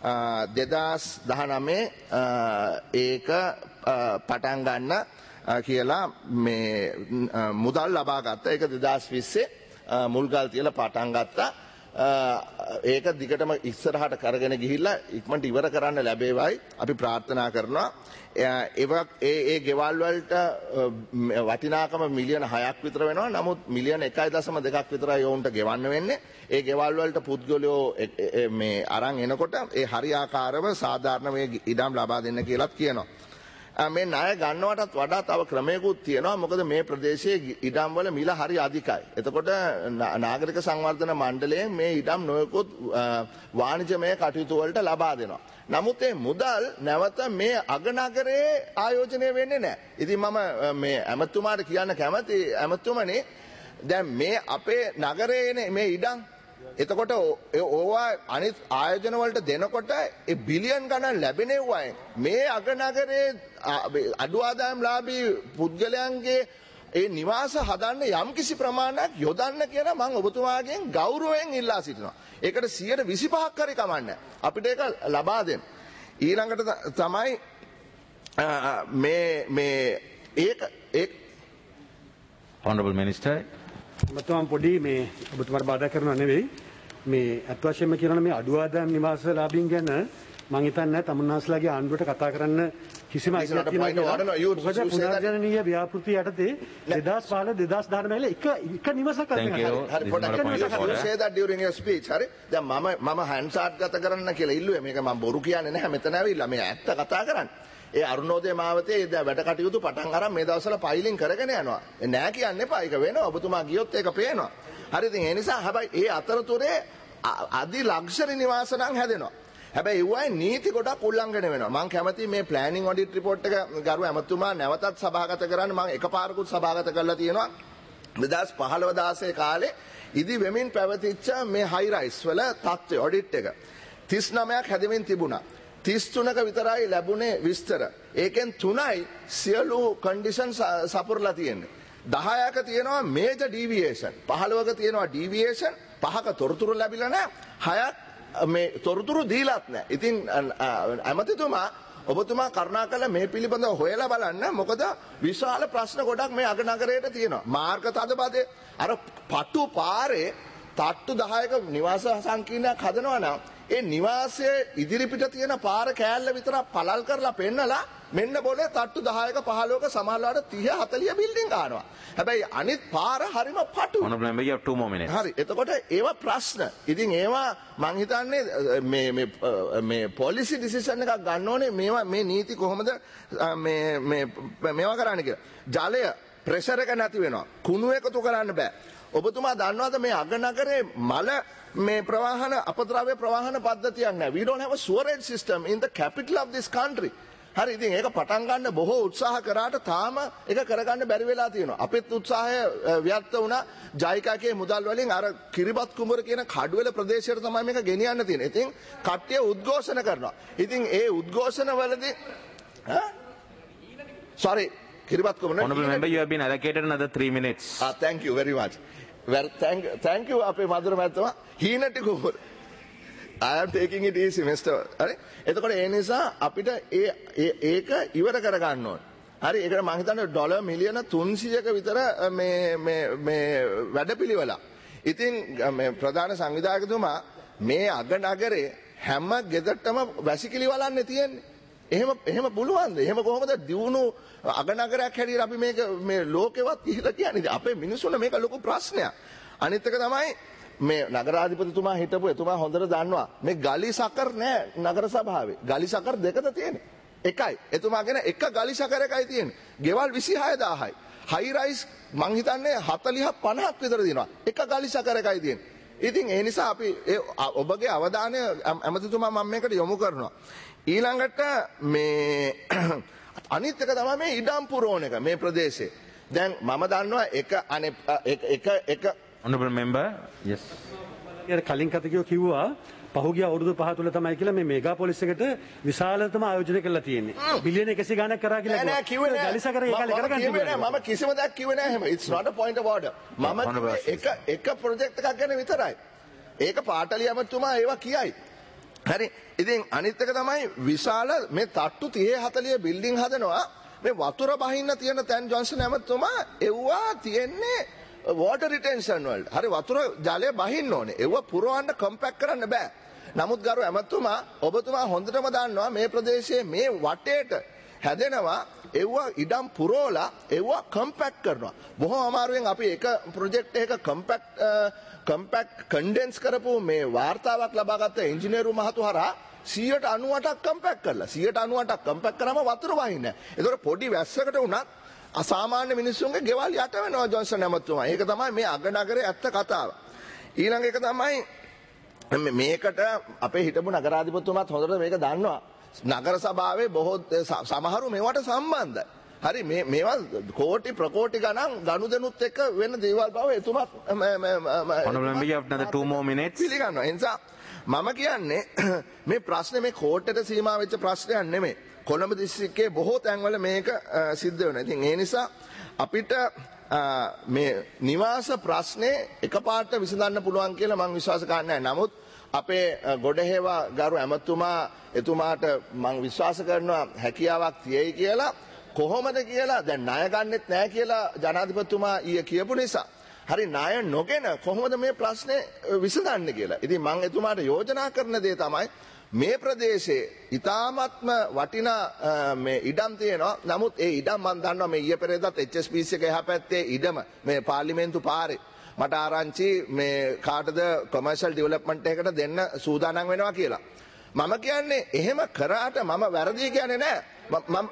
[SPEAKER 7] 2019 ඒක පටන් ගන්න කියලා මේ මුදල් ලබා ගත්තා. ඒක 2020 මුල්ගල් තියලා පටන් ගත්තා. ඒක දිගටම ඉස්සරහට කරගෙන ගිහිල්ලා ඉක්මනට ඉවර කරන්න ලැබේවයි අපි ප්‍රාර්ථනා කරනවා. ඒ ගෙවල් වලට වටිනාකම මිලියන 6ක් විතර වෙනවා. නමුත් මිලියන 1.2ක් විතරයි යෝන්ට ගෙවන්න වෙන්නේ. ඒ ගෙවල් වලට පුද්ගලයෝ මේ අරන් එනකොට ඒ හරියාකාරව සාධාරණ මේ ඉඩම් ලබා දෙන්න කියලාත් කියනවා. මේ ණය ගන්නවටත් වඩා තව ක්‍රමයකුත් තියෙනවා. මොකද මේ ප්‍රදේශයේ ඉඩම් වල මිල හරි අධිකයි. එතකොට නාගරික සංවර්ධන මණ්ඩලයෙන් මේ ඉඩම් නොයෙකුත් වාණිජමය කටයුතු වලට ලබා දෙනවා. නමුත් මේ මුදල් නැවත මේ අගනගරේ ආයෝජනය වෙන්නේ නැහැ. ඉතින් මම මේ ඇමතුමාට කියන්න කැමති ඇමතුමනේ දැන් මේ අපේ නගරයේනේ මේ ඉඩම්. එතකොට ඕවා අනිත් ආයෝජන වලට දෙනකොට ඒ බිලියන් ගණන් ලැබෙනවයි මේ අගනගරේ අඩු ආදායම්ලාභී පුද්ගලයන්ගේ ඒ නිවාස හදන්න යම්කිසි ප්‍රමාණයක් යොදන්න කියලා මම ඔබතුමාගෙන් ගෞරවයෙන් ඉල්ලා සිටිනවා. ඒකට 125ක් හරි කමන්නේ. අපිට ඒක ලබා දෙන්න. ඊළඟට තමයි ඒක
[SPEAKER 1] Honorable Minister
[SPEAKER 8] මම පොඩි මේ ඔබතුමාට බාධා කරනවා නෙවෙයි මේ අත් වශයෙන්ම කියනවා මේ අඩු ආදායම් නිවාස ලාභීන් ගැන මම හිතන්නේ තමුන්නාස්ලාගේ ආණ්ඩුවට කතා කරන්න කිසිම අයිතියක් මොකද පුනර්ජනනීය ව්‍යාපෘති යටතේ 2015 2019 එක නිවසක්
[SPEAKER 7] හරි දැන් මම හැන්සාඩ් ගත කරන්න කියලා ඉල්ලුවේ මේක මම බොරු කියන්නේ නැහැ මෙතන ඇවිල්ලා මේ ඇත්ත කතා කරන්නේ. ඒ අරුණෝදය මාවතේ දැන් වැඩ කටයුතු පටන් අරන් මේ දවස්වල ෆයිලින් කරගෙන යනවා. නෑ කියන්න එපා. ඒක වෙනවා. ඔබතුමා ගියොත් ඒක පේනවා. හරි ඉතින් ඒ නිසා හැබැයි ඒ අතරතුරේ අදි ලක්ෂරි නිවාස නම් හැදෙනවා. හැබැයි ඒවයි නීති ගොඩක් උල්ලංඝනය වෙනවා. මම කැමතියි මේ ප්ලෑනින් ඔඩිට් රිපෝට් එක ගරු ඇමතුමා නැවතත් සභාගත කරන්න. මම එකපාරකුත් සභාගත කරලා තියෙනවා. 2015 කාලේ ඉදි වෙමින් පැවතිච්ච මේ හයි රයිස් වල තත්ත්වය ඔඩිට් එක 39ක් හැදෙමින් තිබුණා. 33ක විතරයි ලැබුණේ විස්තර. ඒකෙන් 3යි සියලු කන්ඩිෂන් සපුරලා තියෙන්නේ. 10ක තියෙනවා මේජර් ඩීවියේෂන්. 15ක තියෙනවා ඩීවියේෂන්. 5ක තොරතුරු ලැබිලා නැහැ. 6ක් මේ තොරතුරු දීලාත් නැහැ. ඉතින් ඇමතිතුමා ඔබතුමා කරුණාකරලා මේ පිළිබඳව හොයලා බලන්න. මොකද විශාල ප්‍රශ්න ගොඩක් මේ අගනගරයට තියෙනවා. මාර්ග තදබදේ අර පටු පාරේ තට්ටු 10ක නිවාස සංකීර්ණයක් හදනවා නම් ඒ නිවාසයේ ඉදිරිපිට තියෙන පාර කෑල්ල විතර පළල් කරලා පෙන්නලා මෙන්න බොලේ තට්ටු 10ක 15ක සමහරවිට 30 40 බිල්ඩින් ගන්නවා. හැබැයි අනිත් පාර හරිම පටු.
[SPEAKER 1] Honorable member, you have 2 more minutes.
[SPEAKER 7] හරි. එතකොට ඒවා ප්‍රශ්න. ඉතින් ඒවා මං හිතන්නේ මේ policy decision එකක් ගන්න ඕනේ මේවා මේ නීති කොහොමද මේවා කරන්න කියලා. ජලය ප්‍රෙෂර් එක නැති වෙනවා. කුණු එකතු කරන්න බෑ. ඔබතුමා දන්නවද මේ අගනගරේ මල මේ ප්‍රවාහන අපද්‍රව්‍ය ප්‍රවාහන පද්ධතියක් නැහැ. We don't have a sewerage system in the capital of this country. හරි ඉතින් ඒක පටන් ගන්න බොහෝ උත්සාහ කරාට තාම ඒක කරගන්න බැරි වෙලා තියෙනවා. අපිත් උත්සාහය ව්‍යර්ථ වුණා. ජයිකාගේ මුදල් වලින් අර කිරිබත් කුඹර කියන කඩුවෙල ප්‍රදේශයට තමයි මේක ගෙනියන්න තියෙන්නේ. ඉතින් කට්ටිය උද්ඝෝෂණ කරනවා. ඉතින් ඒ උද්ඝෝෂණ වලදී sorry kiribath කුඹර
[SPEAKER 1] Honorable member, you have been allocated another 3 minutes.
[SPEAKER 7] thank you very much. thank you අපේ මధుර මහත්මයා. හීනටි කුඹර I am taking it easy, Mr. හරි. එතකොට ඒ නිසා අපිට ඒක ඉවර කර ගන්න ඕන. හරි. ඒකට මම හිතන්නේ ඩොලර් මිලියන 300ක විතර මේ වැඩපිළිවෙල. ඉතින් මේ ප්‍රධාන සංවිධායකතුමා මේ අගනගරේ හැම ගෙදරටම වැසිකිලි වලන්නේ තියෙන්නේ. එහෙම පුළුවන්ද? එහෙම කොහොමද දියුණු අගනගරයක් හැටියට අපි මේක මේ ලෝකෙවත් ඉහිලා කියන්නේ? අපේ මිනිස්සුන්ට මේක ලොකු ප්‍රශ්නයක්. අනිත් එක තමයි මේ නගරාධිපතිතුමා හිටපු එතුමා හොඳට දන්නවා මේ ගලි සකර් නෑ නගර සභාවේ. ගලි සකර් දෙකද තියෙන්නේ. එකයි. එතුමාගෙන එක ගලි සකර් එකයි තියෙන්නේ. ගෙවල් 26000යි. හයි රයිස් මං හිතන්නේ 40 50ක් විතර දිනවා. එක ගලි සකර් එකයි තියෙන්නේ. ඉතින් ඒ නිසා අපි ඔබගේ අවධානය ඇමතිතුමා මම මේකට යොමු කරනවා. ඊළඟට මේ අනිත් එක තමයි මේ ඉඩම් පුරවන එක මේ ප්‍රදේශේ. දැන් මම දන්නවා එක
[SPEAKER 1] Honorable member, yes.
[SPEAKER 8] කලින් කතිකයෝ කිව්වා පහුගිය අවුරුදු 5 තුල තමයි කියලා මේ මෙගා පොලිස් එකට විශාලතම ආයෝජනය කරලා තියෙන්නේ. බිලියන 100 ගණක් කරා කියලා.
[SPEAKER 7] නෑ කිව්වේ නෑ.
[SPEAKER 8] ගලිසකර ඒ කාලේ කරගන්න
[SPEAKER 7] කිව්වේ නෑ. මම කිසිම දෙයක් කිව්වේ නෑ එහෙම. It's not a point of order. මම එක ප්‍රොජෙක්ට් එකක් ගැන විතරයි. ඒක පාටලි ඇමතුමා ඒවා කියයි. හරි. ඉතින් අනිත් එක තමයි විශාල මේ තට්ටු 30 40 බිල්ඩින් හදනවා. මේ වතුර බහින්න තියෙන තැන් ජොන්සන් ඇමතුමා එව්වා තියෙන්නේ water retention වලට. හරි වතුර ජලය බහින්න ඕනේ. ඒව පුරවන්න කම්පැක්ට් කරන්න බෑ. නමුත් ගරු ඇමතුමා ඔබතුමා හොඳටම දන්නවා මේ ප්‍රදේශයේ මේ වටේට හැදෙනවා ඒව ඉඩම් පුරවලා ඒව කම්පැක්ට් කරනවා. බොහොම අමාරුවෙන් අපි එක ප්‍රොජෙක්ට් එකක කම්පැක්ට් කන්ඩෙන්ස් කරපු මේ වාර්තාවක් ලබාගත්ත ඉංජිනේරු මහතු හරහා 98ක් කම්පැක්ට් කරලා 98ක් කම්පැක්ට් කරාම වතුර වහින්නේ නැහැ. ඒතකොට පොඩි වැස්සකට උනත් අසාමාන්‍ය මිනිස්සුන්ගේ ගෙවල් යට වෙනවා ජොන්සන් ඇමතුමා. ඒක තමයි මේ අගනගරේ ඇත්ත කතාව. ඊළඟ එක තමයි මේකට අපේ හිටපු නගරාධිපතිතුමාත් හොඳට මේක දන්නවා. නගර සභාවේ බොහෝ සමහරු මේවට සම්බන්ධයි. හරි මේවා කෝටි ප්‍රකෝටි ගණන් ගනුදෙනුත් එක්ක වෙන දේවල් බව එතුමාත්
[SPEAKER 1] Honorable member, you have another 2 more minutes.
[SPEAKER 7] පිළිගන්නවා. ඒ නිසා මම කියන්නේ මේ ප්‍රශ්නේ මේ කෝට්ටේට සීමා වෙච්ච ප්‍රශ්නයක් නෙමෙයි. කොළඹ දිස්ත්‍රික්කයේ බොහෝ තැන්වල මේක සිද්ධ වෙනවා. ඉතින් ඒ නිසා අපිට මේ නිවාස ප්‍රශ්නේ එකපාරට විසඳන්න පුළුවන් කියලා මම විශ්වාස කරන්නේ නැහැ. නමුත් අපේ ගොඩහේවා ගරු ඇමතුමා එතුමාට මම විශ්වාස කරනවා හැකියාවක් තියෙයි කියලා. කොහොමද කියලා දැන් ණය ගන්නෙත් නැහැ කියලා ජනාධිපතිතුමා ඊයේ කියපු නිසා. හරි ණය නොගෙන කොහොමද මේ ප්‍රශ්නේ විසඳන්නේ කියලා. ඉතින් මම එතුමාට යෝජනා කරන දේ තමයි මේ ප්‍රදේශයේ ඉතාමත්ම වටිනා මේ ඉඩම් තියෙනවා. නමුත් ඒ ඉඩම් මම දන්නවා මේ ඊයේ පෙරේදත් HSBC එක එහා පැත්තේ ඉඩම මේ පාර්ලිමේන්තු පාරේ මට ආරංචි මේ කාටද කොමර්ෂල් ඩෙවලොප්මන්ට් එකකට දෙන්න සූදානම් වෙනවා කියලා. මම කියන්නේ එහෙම කරාට මම වැරදි කියන්නේ නැහැ.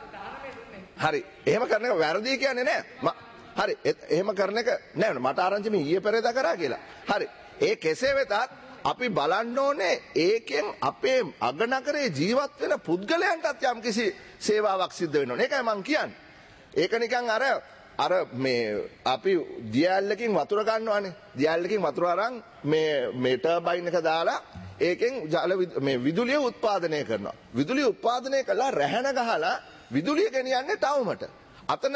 [SPEAKER 7] හරි එහෙම කරන එක වැරදි කියන්නේ නැහැ. හරි එහෙම කරන එක නෑ මට ආරංචි මේ ඊයේ පෙරේදා කරා කියලා. හරි ඒ කෙසේ වෙතත් අපි බලන්න ඕනේ ඒකෙන් අපේ අගනගරේ ජීවත් වෙන පුද්ගලයන්ටත් යම්කිසි සේවාවක් සිද්ධ වෙන්න ඕනේ. ඒකයි මම කියන්නේ. ඒක නිකන් අර මේ අපි දියැලකින් වතුර ගන්නවානේ. දියැලකින් වතුර අරන් මේ ටර්බයින් එක දාලා ඒකෙන් මේ විදුලිය උත්පාදනය කරනවා. විදුලිය උත්පාදනය කළා රැහැන ගහලා විදුලිය ගෙනියන්නේ ටවුමට. අතන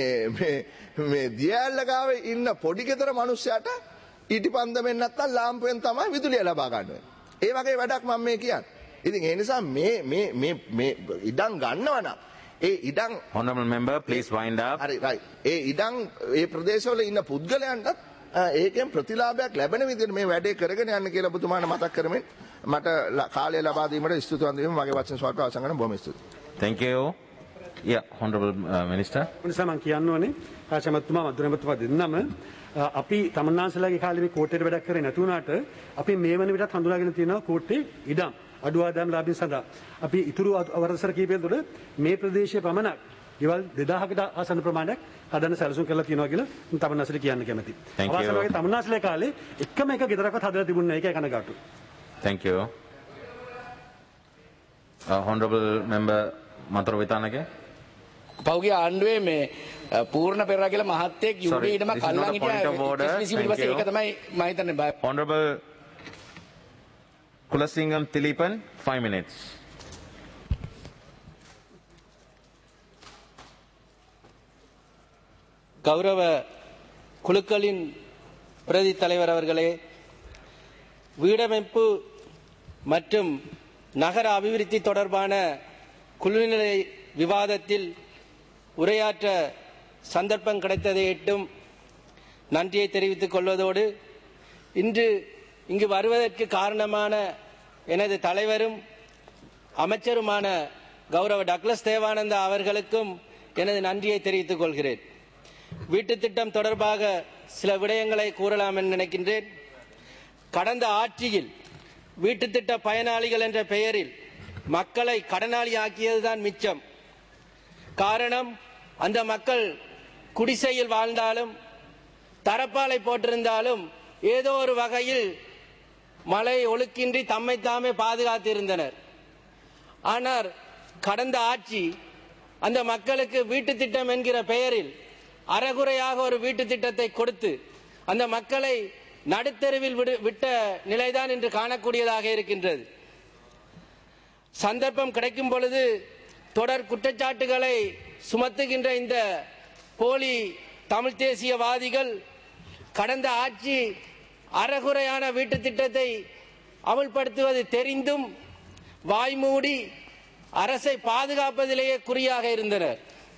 [SPEAKER 7] මේ දියැල ගාවේ ඉන්න පොඩි ගෙදර මිනිස්සයාට ඊටිපන්දමෙන් නැත්තම් ලාම්පුවෙන් තමයි විදුලිය ලබා ගන්න වෙන්නේ. ඒ වගේ වැඩක් මම මේ කියන්නේ. ඉතින් ඒ නිසා මේ ඉඩම් ගන්නවා නම් ඒ ඉඩම්
[SPEAKER 1] Honorable member, please wind up.
[SPEAKER 7] හරි right. ඒ ඉඩම් ඒ ප්‍රදේශවල ඉන්න පුද්ගලයන්ටත් ඒකෙන් ප්‍රතිලාභයක් ලැබෙන විදිහට මේ වැඩේ කරගෙන යන්න කියලා ඔබතුමාට මතක් කරමින් මට කාලය ලබා දීමට ස්තුතිවන්ත වෙමි. මගේ වචන ස්වල්ප අවසන් කරන බොහොම ස්තුතියි.
[SPEAKER 1] Thank you. Yeah, Honorable Minister.
[SPEAKER 8] නිසා මම කියන්න ඕනේ ආචාර්යතුමා මధుරමතුමා දෙන්නම අපි තමන්නාන්සලාගේ කාලේ මේ කෝට්ටේට වැඩක් කරේ නැති වුණාට අපි මේ වෙන විටත් හඳුනාගෙන තියෙනවා කෝට්ටේ ඉඩම් අඩු ආදායම් ලාභින් සඳහා අපි ඉතුරු වර්ෂසර කීපය තුළ මේ ප්‍රදේශයේ පමණක් ගෙවල් 2000කට ආසන්න ප්‍රමාණයක් හදන්න සැලසුම් කරලා තියෙනවා කියලා තමන්නාන්සලා කියන්න කැමතියි. අවසානයේ තමන්නාන්සලා කාලේ එකම එක ගෙදරක්වත් හදලා තිබුණේ නැහැ. ඒකයි කනගාටු.
[SPEAKER 1] Thank you. Honorable Member Matro Vitanake.
[SPEAKER 6] පෞගේ ආණ්ඩුවේ මේ පූර්ණ පෙරේරා කියලා මහත්තයෙක් යුඩි ඊටම කල්ලාන් හිටියා ඒක තමයි මම හිතන්නේ.
[SPEAKER 1] Honorable Kulasingam Tilipan, 5 minutes.
[SPEAKER 9] கௌரவ குழுக்களின் பிரதி தலைவர் அவர்களே, வீடமைப்பு மற்றும் நகர அபிவிருத்தி தொடர்பான குழுநிலை விவாதத்தில் உரையாற்ற சந்தர்ப்பம் கிடைத்ததையிட்டும் நன்றியை தெரிவித்துக் கொள்வதோடு, இன்று இங்கு வருவதற்கு காரணமான எனது தலைவரும் அமைச்சருமான கௌரவ டக்ளஸ் தேவானந்தா அவர்களுக்கும் எனது நன்றியை தெரிவித்துக் கொள்கிறேன். வீட்டு திட்டம் தொடர்பாக சில விடயங்களை கூறலாம் என்று நினைக்கின்றேன். கடந்த ஆட்சியில் வீட்டு திட்ட பயனாளிகள் என்ற பெயரில் மக்களை கடனாளி ஆக்கியதுதான் மிச்சம். காரணம், அந்த மக்கள் குடிசையில் வாழ்ந்தாலும் தரப்பாலை போட்டிருந்தாலும் ஏதோ ஒரு வகையில் மழை ஒழுக்கின்றி தம்மை தாமே பாதுகாத்திருந்தனர். ஆனால் கடந்த ஆட்சி அந்த மக்களுக்கு வீட்டு திட்டம் என்கிற பெயரில் அறகுறையாக ஒரு வீட்டு திட்டத்தை கொடுத்து அந்த மக்களை நடுத்தெருவில் விட்ட நிலைதான் இன்று காணக்கூடியதாக இருக்கின்றது. சந்தர்ப்பம் கிடைக்கும் பொழுது தொடர் குற்றச்சாட்டுகளை சுமத்துகின்ற இந்த போலி தமிழ் தேசியவாதிகள் கடந்த ஆட்சி அறகுறையான வீட்டு திட்டத்தை அமல்படுத்துவது தெரிந்தும் வாய்மூடி அரசை பாதுகாப்பதிலேயே குறியாக இருந்தனர்.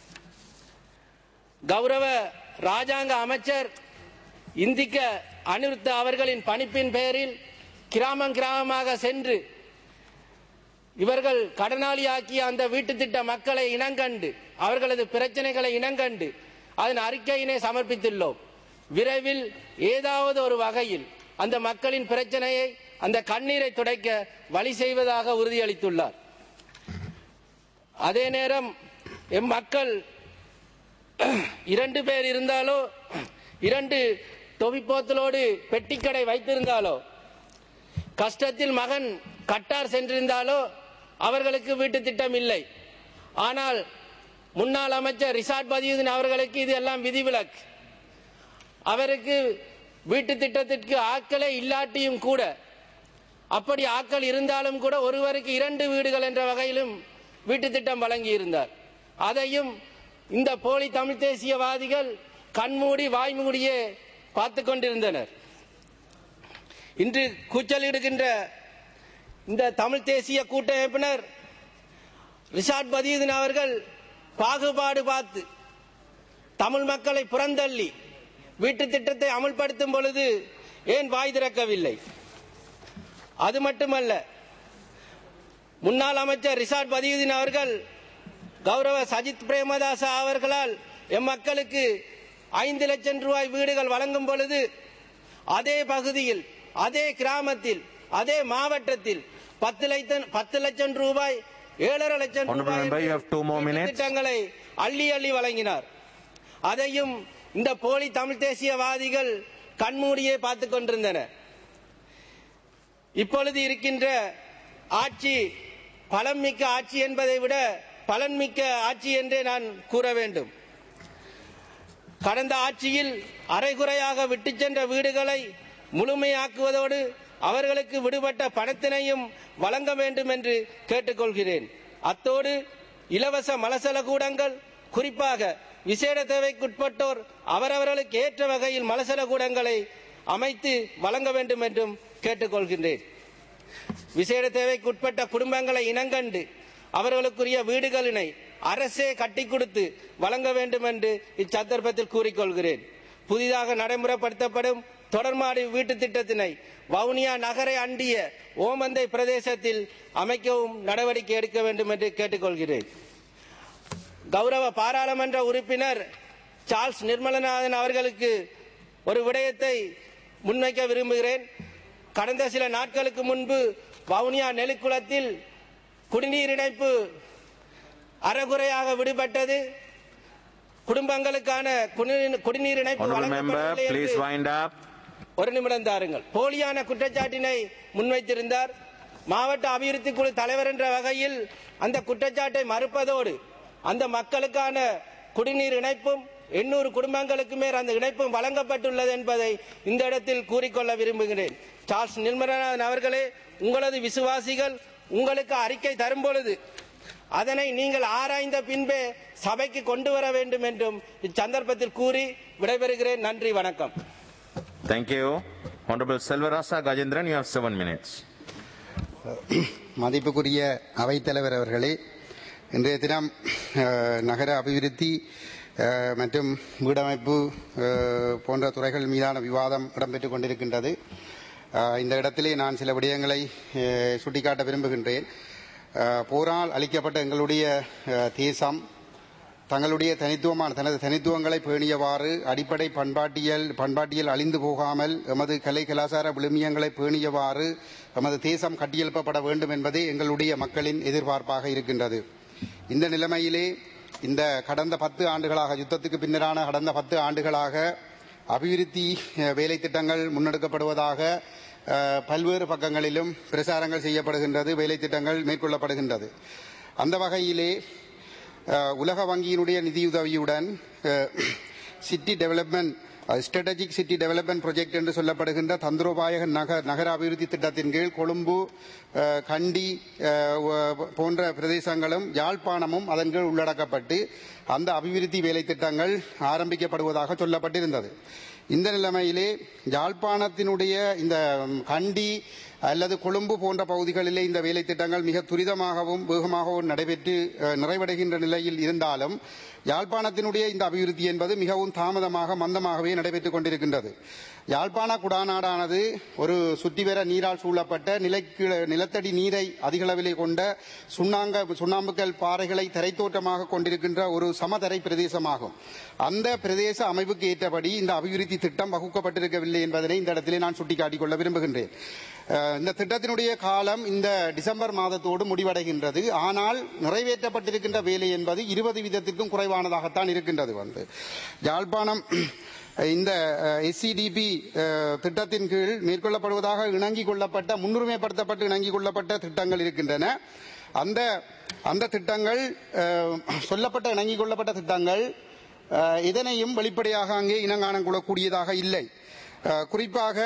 [SPEAKER 9] கௌரவ ராஜாங்க அமைச்சர் இந்திக்க அனிருத்த அவர்களின் பணிப்பின் பெயரில் கிராமமாக சென்று இவர்கள் கடனாளியாக்கிய அந்த வீட்டு திட்ட மக்களை இனங்கண்டு அவர்களது பிரச்சனைகளை இனங்கண்டு அதன் அறிக்கையினை சமர்ப்பித்துள்ளோம். விரைவில் ஏதாவது ஒரு வகையில் அந்த மக்களின் பிரச்சனையை, அந்த கண்ணீரை துடைக்க வழி செய்வதாக உறுதியளித்துள்ளார். அதே நேரம் எம் மக்கள் 2 பேர் இருந்தாலோ 2 தொவிப்போத்தலோடு பெட்டிக்கடை வைத்திருந்தாலோ, கஷ்டத்தில் மகன் கட்டார் சென்றிருந்தாலோ அவர்களுக்கு வீட்டு திட்டம் இல்லை. ஆனால் முன்னாள் அமைச்சர் ரிஷாட் பதியுதீன் அவர்களுக்கு இது எல்லாம் விதிவிலக்கு. அவருக்கு வீட்டு திட்டத்திற்கு ஆட்களே இல்லாட்டியும் கூட, அப்படி ஆட்கள் இருந்தாலும் கூட ஒருவருக்கு 2 வீடுகள் என்ற வகையிலும் வீட்டு திட்டம் வழங்கி இருந்தார். அதையும் இந்த போலி தமிழ் தேசியவாதிகள் கண்மூடி வாய்மூடியே பார்த்து கொண்டிருந்தனர். இன்று கூச்சலிடுகின்ற இந்த தமிழ் தேசிய கூட்டமைப்பினர் ரிஷாட் பதியுதீன் அவர்கள் பாகுபாடு பார்த்து தமிழ் மக்களை புறந்தள்ளி வீட்டு திட்டத்தை அமல்படுத்தும் பொழுது ஏன் வாய் திறக்கவில்லை? அது மட்டுமல்ல, முன்னாள் அமைச்சர் ரிஷாட் பதியுதீன் அவர்கள் கௌரவ சஜித் பிரேமதாசா அவர்களால் எம் மக்களுக்கு 5 லட்சம் ரூபாய் வீடுகள் வழங்கும் பொழுது அதே பகுதியில், அதே கிராமத்தில், அதே மாவட்டத்தில் 10 லட்சம் ரூபாய் 7.5 லட்சம் ரூபாய் திட்டங்களை அள்ளி அள்ளி வழங்கினார். அதையும் இந்த போலி தமிழ் தேசியவாதிகள் கண்மூடியே பார்த்துக் கொண்டிருந்தனர். இப்பொழுது இருக்கின்ற ஆட்சி பலம் மிக்க ஆட்சி என்பதை விட பலன்மிக்க ஆட்சி என்றே நான் கூற வேண்டும். கடந்த ஆட்சியில் அரைகுறையாக விட்டு சென்ற வீடுகளை முழுமையாக்குவதோடு அவர்களுக்கு விடுபட்ட பணத்தினையும் வழங்க வேண்டும் என்று கேட்டுக்கொள்கிறேன். அத்தோடு இலவச மலசல கூடங்கள், குறிப்பாக விசேட தேவைக்குட்பட்டோர் அவரவர்களுக்கு ஏற்ற வகையில் மலசல கூடங்களை அமைத்து வழங்க வேண்டும் என்றும் கேட்டுக்கொள்கின்றேன். விசேட தேவைக்குட்பட்ட குடும்பங்களை இனங்கண்டு அவர்களுக்குரிய வீடுகளினை அரசே கட்டி கொடுத்து வழங்க வேண்டும் என்று இச்சந்தர்ப்பத்தில் கூறிக்கொள்கிறேன். புதிதாக நடைமுறைப்படுத்தப்படும் தொடர்மாடி வீட்டு திட்டத்தினை வவுனியா நகரை அண்டிய ஓமந்தை பிரதேசத்தில் அமைக்கவும் நடவடிக்கை எடுக்க வேண்டும் என்று கேட்டுக்கொள்கிறேன். கௌரவ பாராளுமன்ற உறுப்பினர் சார்ல்ஸ் நிர்மலநாதன் அவர்களுக்கு ஒரு விடயத்தை முன்வைக்க விரும்புகிறேன். கடந்த சில நாட்களுக்கு முன்பு வவுனியா நெலுக்குளத்தில் குடிநீர் இணைப்பு அறகுறையாக விடுபட்டது. குடும்பங்களுக்கான குடிநீர் இணைப்பு வழங்கப்படவில்லை. ஒரு நிமிடம் தாருங்கள். போலியான குற்றச்சாட்டினை முன்வைத்திருந்தார். மாவட்ட அபிவிருத்தி குழு தலைவர் என்ற வகையில் அந்த குற்றச்சாட்டை மறுப்பதோடு அந்த மக்களுக்கான குடிநீர் இணைப்பும் 800 குடும்பங்களுக்கு மேல் அந்த இணைப்பும் வழங்கப்பட்டுள்ளது என்பதை இந்த இடத்தில் கூறிக்கொள்ள விரும்புகிறேன். சார்ல்ஸ் நிர்மலநாதன் அவர்களே, உங்களது விசுவாசிகள் உங்களுக்கு அறிக்கை தரும் பொழுது அதனை நீங்கள் ஆராய்ந்த பின்பே சபைக்கு கொண்டு வர வேண்டும் என்றும் இச்சந்தர்ப்பத்தில் கூறி விடைபெறுகிறேன். நன்றி, வணக்கம்.
[SPEAKER 1] Thank you. Honorable Selvarasa Gajendran, you have 7 minutes.
[SPEAKER 10] மதிப்புக்குரிய அவைத்தலைவர் அவர்களே, இன்றைய தினம் நகர அபிவிருத்தி மற்றும் வீடமைப்பு போன்ற துறைகள் மீதான விவாதம் இடம்பெற்றுக் கொண்டிருக்கின்றது. இந்த இடத்திலே நான் சில விடயங்களை சுட்டிக்காட்ட விரும்புகின்றேன். போரால் அளிக்கப்பட்ட எங்களுடைய தேசம் தங்களுடைய தனது தனித்துவங்களை பேணியவாறு அடிப்படை பண்பாட்டியல் அழிந்து போகாமல் எமது கலை கலாச்சார விழுமியங்களை பேணியவாறு எமது தேசம் கட்டியெழுப்பப்பட வேண்டும் என்பதே எங்களுடைய மக்களின் எதிர்பார்ப்பாக இருக்கின்றது. இந்த நிலைமையிலே இந்த கடந்த 10 ஆண்டுகளாக, யுத்தத்துக்கு பின்னரான கடந்த 10 ஆண்டுகளாக அபிவிருத்தி வேலை திட்டங்கள் முன்னெடுக்கப்படுவதாக பல்வேறு பக்கங்களிலும் பிரசாரங்கள் செய்யப்படுகின்றது, வேலை திட்டங்கள் மேற்கொள்ளப்படுகின்றது. அந்த வகையிலே உலக வங்கியினுடைய நிதியுதவியுடன் city development strategic city development project என்று சொல்லப்படுகின்ற தந்திரோபாய நகர அபிவிருத்தி திட்டத்தின் கீழ் கொழும்பு, கண்டி போன்ற பிரதேசங்களும் யாழ்ப்பாணமும் அதன் கீழ் உள்ளடக்கப்பட்டு அந்த அபிவிருத்தி வேலை திட்டங்கள் ஆரம்பிக்கப்படுவதாக சொல்லப்பட்டிருந்தது. இந்த நிலைமையிலே யாழ்ப்பாணத்தினுடைய இந்த கண்டி அல்லது கொழும்பு போன்ற பகுதிகளிலே இந்த வேலை திட்டங்கள் மிக துரிதமாகவும் வேகமாகவும் நடைபெற்று நிறைவடைகின்ற நிலையில் இருந்தாலும் யாழ்ப்பாணத்தினுடைய இந்த அபிவிருத்தி என்பது மிகவும் தாமதமாக மந்தமாகவே நடைபெற்றுக் கொண்டிருக்கின்றது. யாழ்ப்பாண குடாநாடானது ஒரு சுற்றிவர நீரால் சூழப்பட்ட நிலத்தடி நீரை அதிகளவிலே கொண்ட சுண்ணாம்புக்கல் பாறைகளை தரைத்தோட்டமாக கொண்டிருக்கின்ற ஒரு சமதரை பிரதேசமாகும். அந்த பிரதேச அமைப்புக்கு ஏற்றபடி இந்த அபிவிருத்தி திட்டம் வகுக்கப்பட்டிருக்கவில்லை என்பதனை இந்த இடத்திலே நான் சுட்டிக்காட்டிக் கொள்ள விரும்புகின்றேன். இந்த திட்டத்தினுடைய காலம் இந்த டிசம்பர் மாதத்தோடு முடிவடைகின்றது. ஆனால் நிறைவேற்றப்பட்டிருக்கின்ற வேலை என்பது 20% குறைவானதாகத்தான் இருக்கின்றது. யாழ்ப்பாணம் இந்த SCDP திட்டத்தின் கீழ் மேற்கொள்ளப்படுவதாக இணங்கிக் கொள்ளப்பட்ட, முன்னுரிமைப்படுத்தப்பட்டு இணங்கிக் கொள்ளப்பட்ட திட்டங்கள் இருக்கின்றன. அந்த திட்டங்கள் சொல்லப்பட்ட இணங்கிக் கொள்ளப்பட்ட திட்டங்கள் இதனையும் வெளிப்படையாக அங்கே இனங்காணம் கொள்ளக்கூடியதாக இல்லை. குறிப்பாக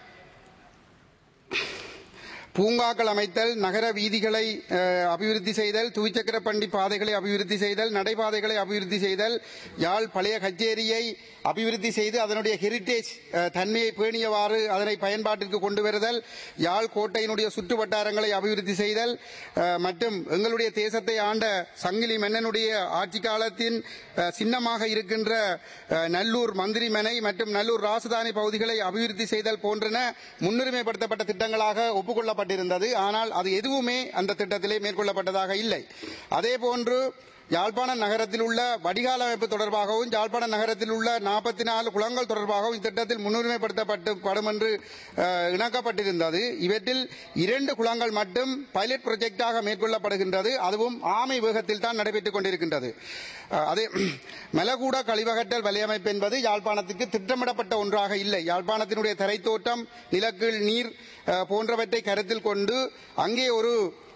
[SPEAKER 10] பூங்காக்கள் அமைத்தல், நகர வீதிகளை அபிவிருத்தி செய்தல், துவிச்சக்கர பண்டி பாதைகளை அபிவிருத்தி செய்தல், நடைபாதைகளை அபிவிருத்தி செய்தல், யாழ் பழைய கச்சேரியை அபிவிருத்தி செய்து அதனுடைய ஹெரிட்டேஜ் தன்மையை பேணியவாறு அதனை பயன்பாட்டிற்கு கொண்டு வருதல், யாழ் கோட்டையினுடைய சுற்று வட்டாரங்களை அபிவிருத்தி செய்தல் மற்றும் எங்களுடைய தேசத்தை ஆண்ட சங்கிலி மன்னனுடைய ஆட்சி காலத்தின் சின்னமாக இருக்கின்ற நல்லூர் மந்திரிமனை மற்றும் நல்லூர் ராசதானி பகுதிகளை அபிவிருத்தி செய்தல் போன்றன முன்னுரிமைப்படுத்தப்பட்ட திட்டங்களாக ஒப்புக்கொள்ளப்பட்டிருந்தது. ஆனால் அது எதுவுமே அந்த திட்டத்திலே மேற்கொள்ளப்பட்டதாக இல்லை. அதேபோன்று யாழ்ப்பாண நகரத்தில் உள்ள வடிகால் அமைப்பு தொடர்பாகவும் யாழ்ப்பாண நகரத்தில் உள்ள 44 குளங்கள் தொடர்பாகவும் இத்திட்டத்தில் முன்னுரிமைப்படுத்தப்படும் என்று இணக்கப்பட்டிருந்தது. இவற்றில் 2 குளங்கள் மட்டும் பைலட் ப்ராஜெக்டாக மேற்கொள்ளப்படுகின்றது. அதுவும் ஆமை வேகத்தில் தான் நடைபெற்றுக் கொண்டிருக்கின்றது. அதே மலகூட கழிவகற்றல் வலையமைப்பு என்பது யாழ்ப்பாணத்துக்கு திட்டமிடப்பட்ட ஒன்றாக இல்லை. யாழ்ப்பாணத்தினுடைய தரைத்தோட்டம், நிலக்கீழ் நீர் போன்றவற்றை கருத்தில் கொண்டு அங்கே ஒரு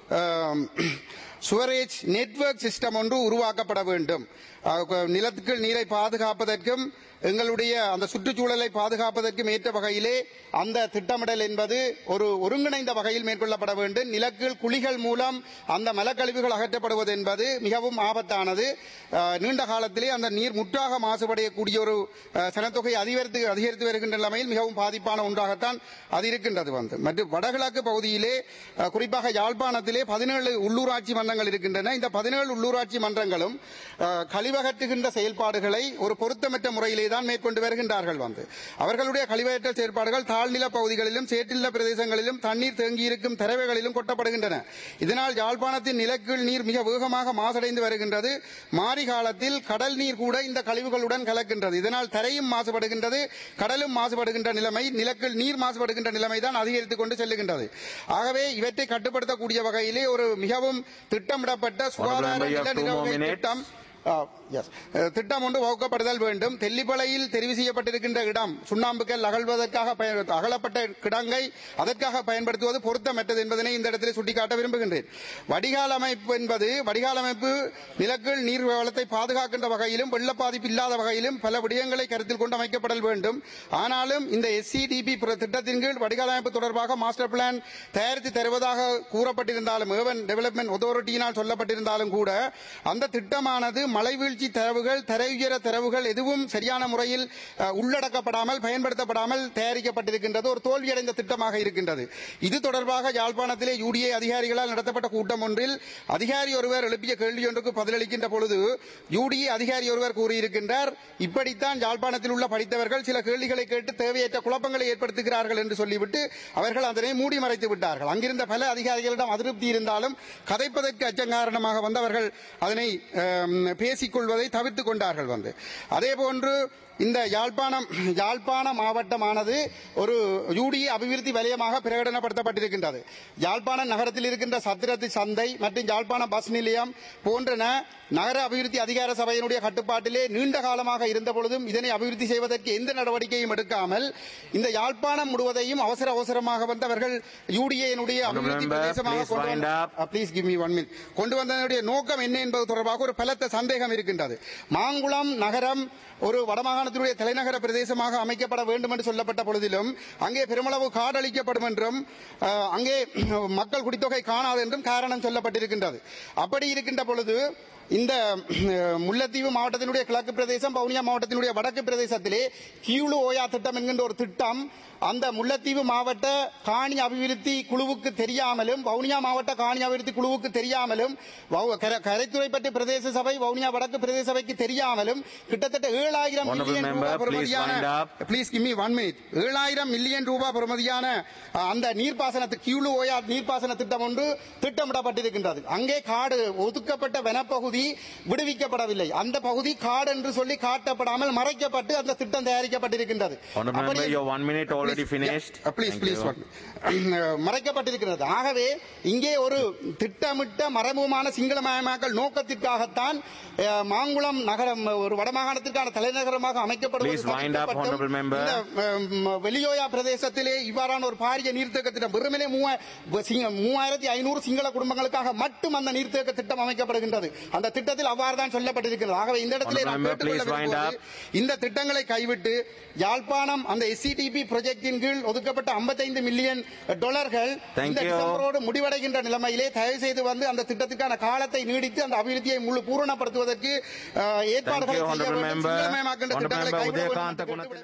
[SPEAKER 10] சுவரேஜ் நெட்வொர்க் சிஸ்டம் ஒன்று உருவாக்கப்பட வேண்டும். நிலத்துக்குள் நீரை பாதுகாப்பதற்கும் எங்களுடைய அந்த சுற்றுச்சூழலை பாதுகாப்பதற்கும் ஏற்ற வகையிலே அந்த திட்டமிடல் என்பது ஒரு ஒருங்கிணைந்த வகையில் மேற்கொள்ளப்பட வேண்டும். நிலக்கீழ் குழிகள் மூலம் அந்த மலக்கழிவுகள் அகற்றப்படுவது என்பது மிகவும் ஆபத்தானது. நீண்ட காலத்திலே அந்த நீர் முற்றாக மாசுபடையக்கூடிய ஒரு சனத்தொகை அதிகரித்து வருகின்ற நிலைமையில் மிகவும் பாதிப்பான ஒன்றாகத்தான் அது இருக்கின்றது. மற்றும் வடகிழக்கு பகுதியிலே குறிப்பாக யாழ்ப்பாணத்திலே 17 உள்ளூராட்சி மன்றங்கள் இருக்கின்றன. இந்த 17 உள்ளூராட்சி மன்றங்களும் கழிவகற்றுகின்ற செயல்பாடுகளை ஒரு பொருத்தமற்ற முறையிலே தான் மேற்கொண்டு வருகின்றார்கள். அவர்களுடைய கழிவகற்றல் செயல்பாடுகள் தாழ்நில பகுதிகளிலும் சேற்றில்ல பிரதேசங்களிலும் தண்ணீர் தேங்கியிருக்கும் தரவைகளிலும் கொட்டப்படுகின்றன. இதனால் யாழ்ப்பாணத்தின் நிலக்கீழ் நீர் மிக வேகமாக மாசடைந்து வருகின்றது. மாரி காலத்தில் கடல் நீர் கூட இந்த கழிவுகளுடன் கலக்கின்றது. இதனால் தரையும் மாசுபடுகின்றது, கடலும் மாசுபடுகின்ற நிலைமை, நிலக்கீழ் நீர் மாசுபடுகின்ற நிலைமை தான் அதிகரித்துக் கொண்டு செல்லுகின்றது. ஆகவே இவற்றை கட்டுப்படுத்தக்கூடிய வகையிலே ஒரு மிகவும் திட்டமிடப்பட்ட சுகாதார நில நிர்வாக திட்டம் திட்டம் ஒன்று வகுக்கப்படுதல் வேண்டும். தெல்லிப்பளையில் தெரிவு செய்யப்பட்டிருக்கின்ற இடம் சுண்ணாம்புக்கல் அகழ்வதற்காக அகலப்பட்ட கிடங்கை அதற்காக பயன்படுத்துவது பொருத்தமற்றது என்பதனை இந்த இடத்தில் சுட்டிக்காட்ட விரும்புகின்றேன். வடிகால் அமைப்பு என்பது வடிகால் அமைப்பு நிலக்கீழ் நீர் வளத்தை பாதுகாக்கின்ற வகையிலும் வெள்ள பாதிப்பு இல்லாத வகையிலும் பல விடயங்களை கருத்தில் கொண்டு அமைக்கப்படல் வேண்டும். ஆனாலும் இந்த SCDP திட்டத்தின் கீழ் வடிகால் அமைப்பு தொடர்பாக மாஸ்டர் பிளான் தயாரித்து தருவதாக கூறப்பட்டிருந்தாலும் ஏர்பன் டெவலப்மெண்ட் அத்தாரிட்டியினால் சொல்லப்பட்டிருந்தாலும் கூட அந்த திட்டமானது மழை வீழ்ச்சி தரவுகள் தரையுயர தரவுகள் எதுவும் சரியான முறையில் உள்ளடக்கப்படாமல் பயன்படுத்தப்படாமல் தயாரிக்கப்பட்டிருக்கின்றது. ஒரு தோல்வியடைந்த திட்டமாக இருக்கின்றது. இது தொடர்பாக யாழ்ப்பாணத்திலே UDA அதிகாரிகளால் நடத்தப்பட்ட கூட்டம் ஒன்றில் அதிகாரி ஒருவர் எழுப்பிய கேள்வி ஒன்றுக்கு பதிலளிக்கின்ற பொழுது UDA அதிகாரி ஒருவர் கூறியிருக்கின்றார், இப்படித்தான் யாழ்ப்பாணத்தில் உள்ள படித்தவர்கள் சில கேள்விகளை கேட்டு தேவையற்ற குழப்பங்களை ஏற்படுத்துகிறார்கள் என்று சொல்லிவிட்டு அவர்கள் அதனை மூடி மறைத்து விட்டார்கள். அங்கிருந்த பல அதிகாரிகளிடம் அதிருப்தி இருந்தாலும் கதைப்பதற்கு அச்சம் காரணமாக வந்து அவர்கள் அதனை பேசிக்கொள்வதை தவிர்த்துக் கொண்டார்கள். அதேபோன்று இந்த யாழ்ப்பாண மாவட்டமானது ஒரு UDA அபிவிருத்தி வலயமாக பிரகடனப்படுத்தப்பட்டிருக்கின்றது. யாழ்ப்பாண நகரத்தில் இருக்கின்ற சத்திரத்து சந்தை மற்றும் யாழ்ப்பாண பஸ் நிலையம் போன்றன நகர அபிவிருத்தி அதிகார சபையினுடைய கட்டுப்பாட்டிலே நீண்ட காலமாக இருந்த பொழுதும் இதனை அபிவிருத்தி செய்வதற்கு எந்த நடவடிக்கையும் எடுக்காமல் இந்த யாழ்ப்பாணம் முழுவதையும் அவசரமாக வந்து அவர்கள் UDA-னுடைய அபிவிருத்தி பிரதேசமாக கொண்டு வந்ததனுடைய நோக்கம் என்ன என்பது தொடர்பாக ஒரு பலத்த சந்தேகம் இருக்கின்றது. மாங்குளம் நகரம் ஒரு வடமாகாணத்தினுடைய தலைநகர பிரதேசமாக அமைக்கப்பட வேண்டும் என்று சொல்லப்பட்ட பொழுதிலும் அங்கே பெருமளவு காடழிக்கப்படும் என்றும் அங்கே மக்கள் குடித்தொகை காணாது என்றும் காரணம் சொல்லப்பட்டிருக்கின்றது. அப்படி இருக்கின்ற பொழுது இந்த முல்லைத்தீவு மாவட்டத்தினுடைய கிழக்கு பிரதேசம் வவுனியா மாவட்டத்தினுடைய வடக்கு பிரதேசத்திலே கியூலு ஓயா திட்டம் என்கின்ற ஒரு திட்டம் அந்த முல்லைத்தீவு மாவட்ட காணி அபிவிருத்தி குழுவுக்கு தெரியாமலும் வவுனியா மாவட்ட காணி அபிவிருத்தி குழுவுக்கு தெரியாமலும் கரைத்துறை பற்றி பிரதேச சபை வவுனியா வடக்கு பிரதேச சபைக்கு தெரியாமலும் கிட்டத்தட்ட 7,000 மில்லியன் ரூபாய் பெறுமதியான அந்த நீர்ப்பாசனத்துக்கு கியூலு ஓயா நீர்ப்பாசன திட்டம் ஒன்று திட்டமிடப்பட்டிருக்கின்றது. அங்கே காடு ஒதுக்கப்பட்ட வனப்பகுதி விடுவிக்கப்படவில்லை. அந்த பகுதி காடு என்று சொல்லி காட்டப்படாமல் மறைக்கப்பட்டு அந்த திட்டம் தயாரிக்கப்பட்டிருக்கின்றது. மறைக்கப்பட்டிருக்கிறது. ஆகவே இங்கே ஒரு திட்டமிட்ட மறைமுகமான சிங்களமயமாக்கல் நோக்கத்திற்காகத்தான் மாங்குளம் நகரம் ஒரு வடமாகாணத்திற்கான தலைநகரமாக அமைக்கப்படுவது. வெளியோயா பிரதேசத்திலே இவ்வாறான ஒரு பாரிய நீர்த்தேக்க திட்டம் வெறுமனே 3,500 சிங்கள குடும்பங்களுக்காக மட்டும் அந்த நீர்த்தேக்க திட்டம் அமைக்கப்படுகின்றது. அந்த திட்டத்தில் அவ்வாறு தான் சொல்லப்பட்டிருக்கிறது. ஆகவே இந்த இடத்திலே இந்த திட்டங்களை கைவிட்டு யாழ்ப்பாணம் அந்த SCTP ப்ராஜெக்டின் கீழ் ஒதுக்கப்பட்ட $55 மில்லியன் இந்த டிசம்பரோடு முடிவடைகின்ற நிலைமையிலே தயவு செய்து வந்து அந்த திட்டத்திற்கான காலத்தை நீடித்து அந்த அபிவிருத்தியை முழு பூரணப்படுத்துவதற்கு ஏற்பாடுகளை செய்ய வேண்டும்.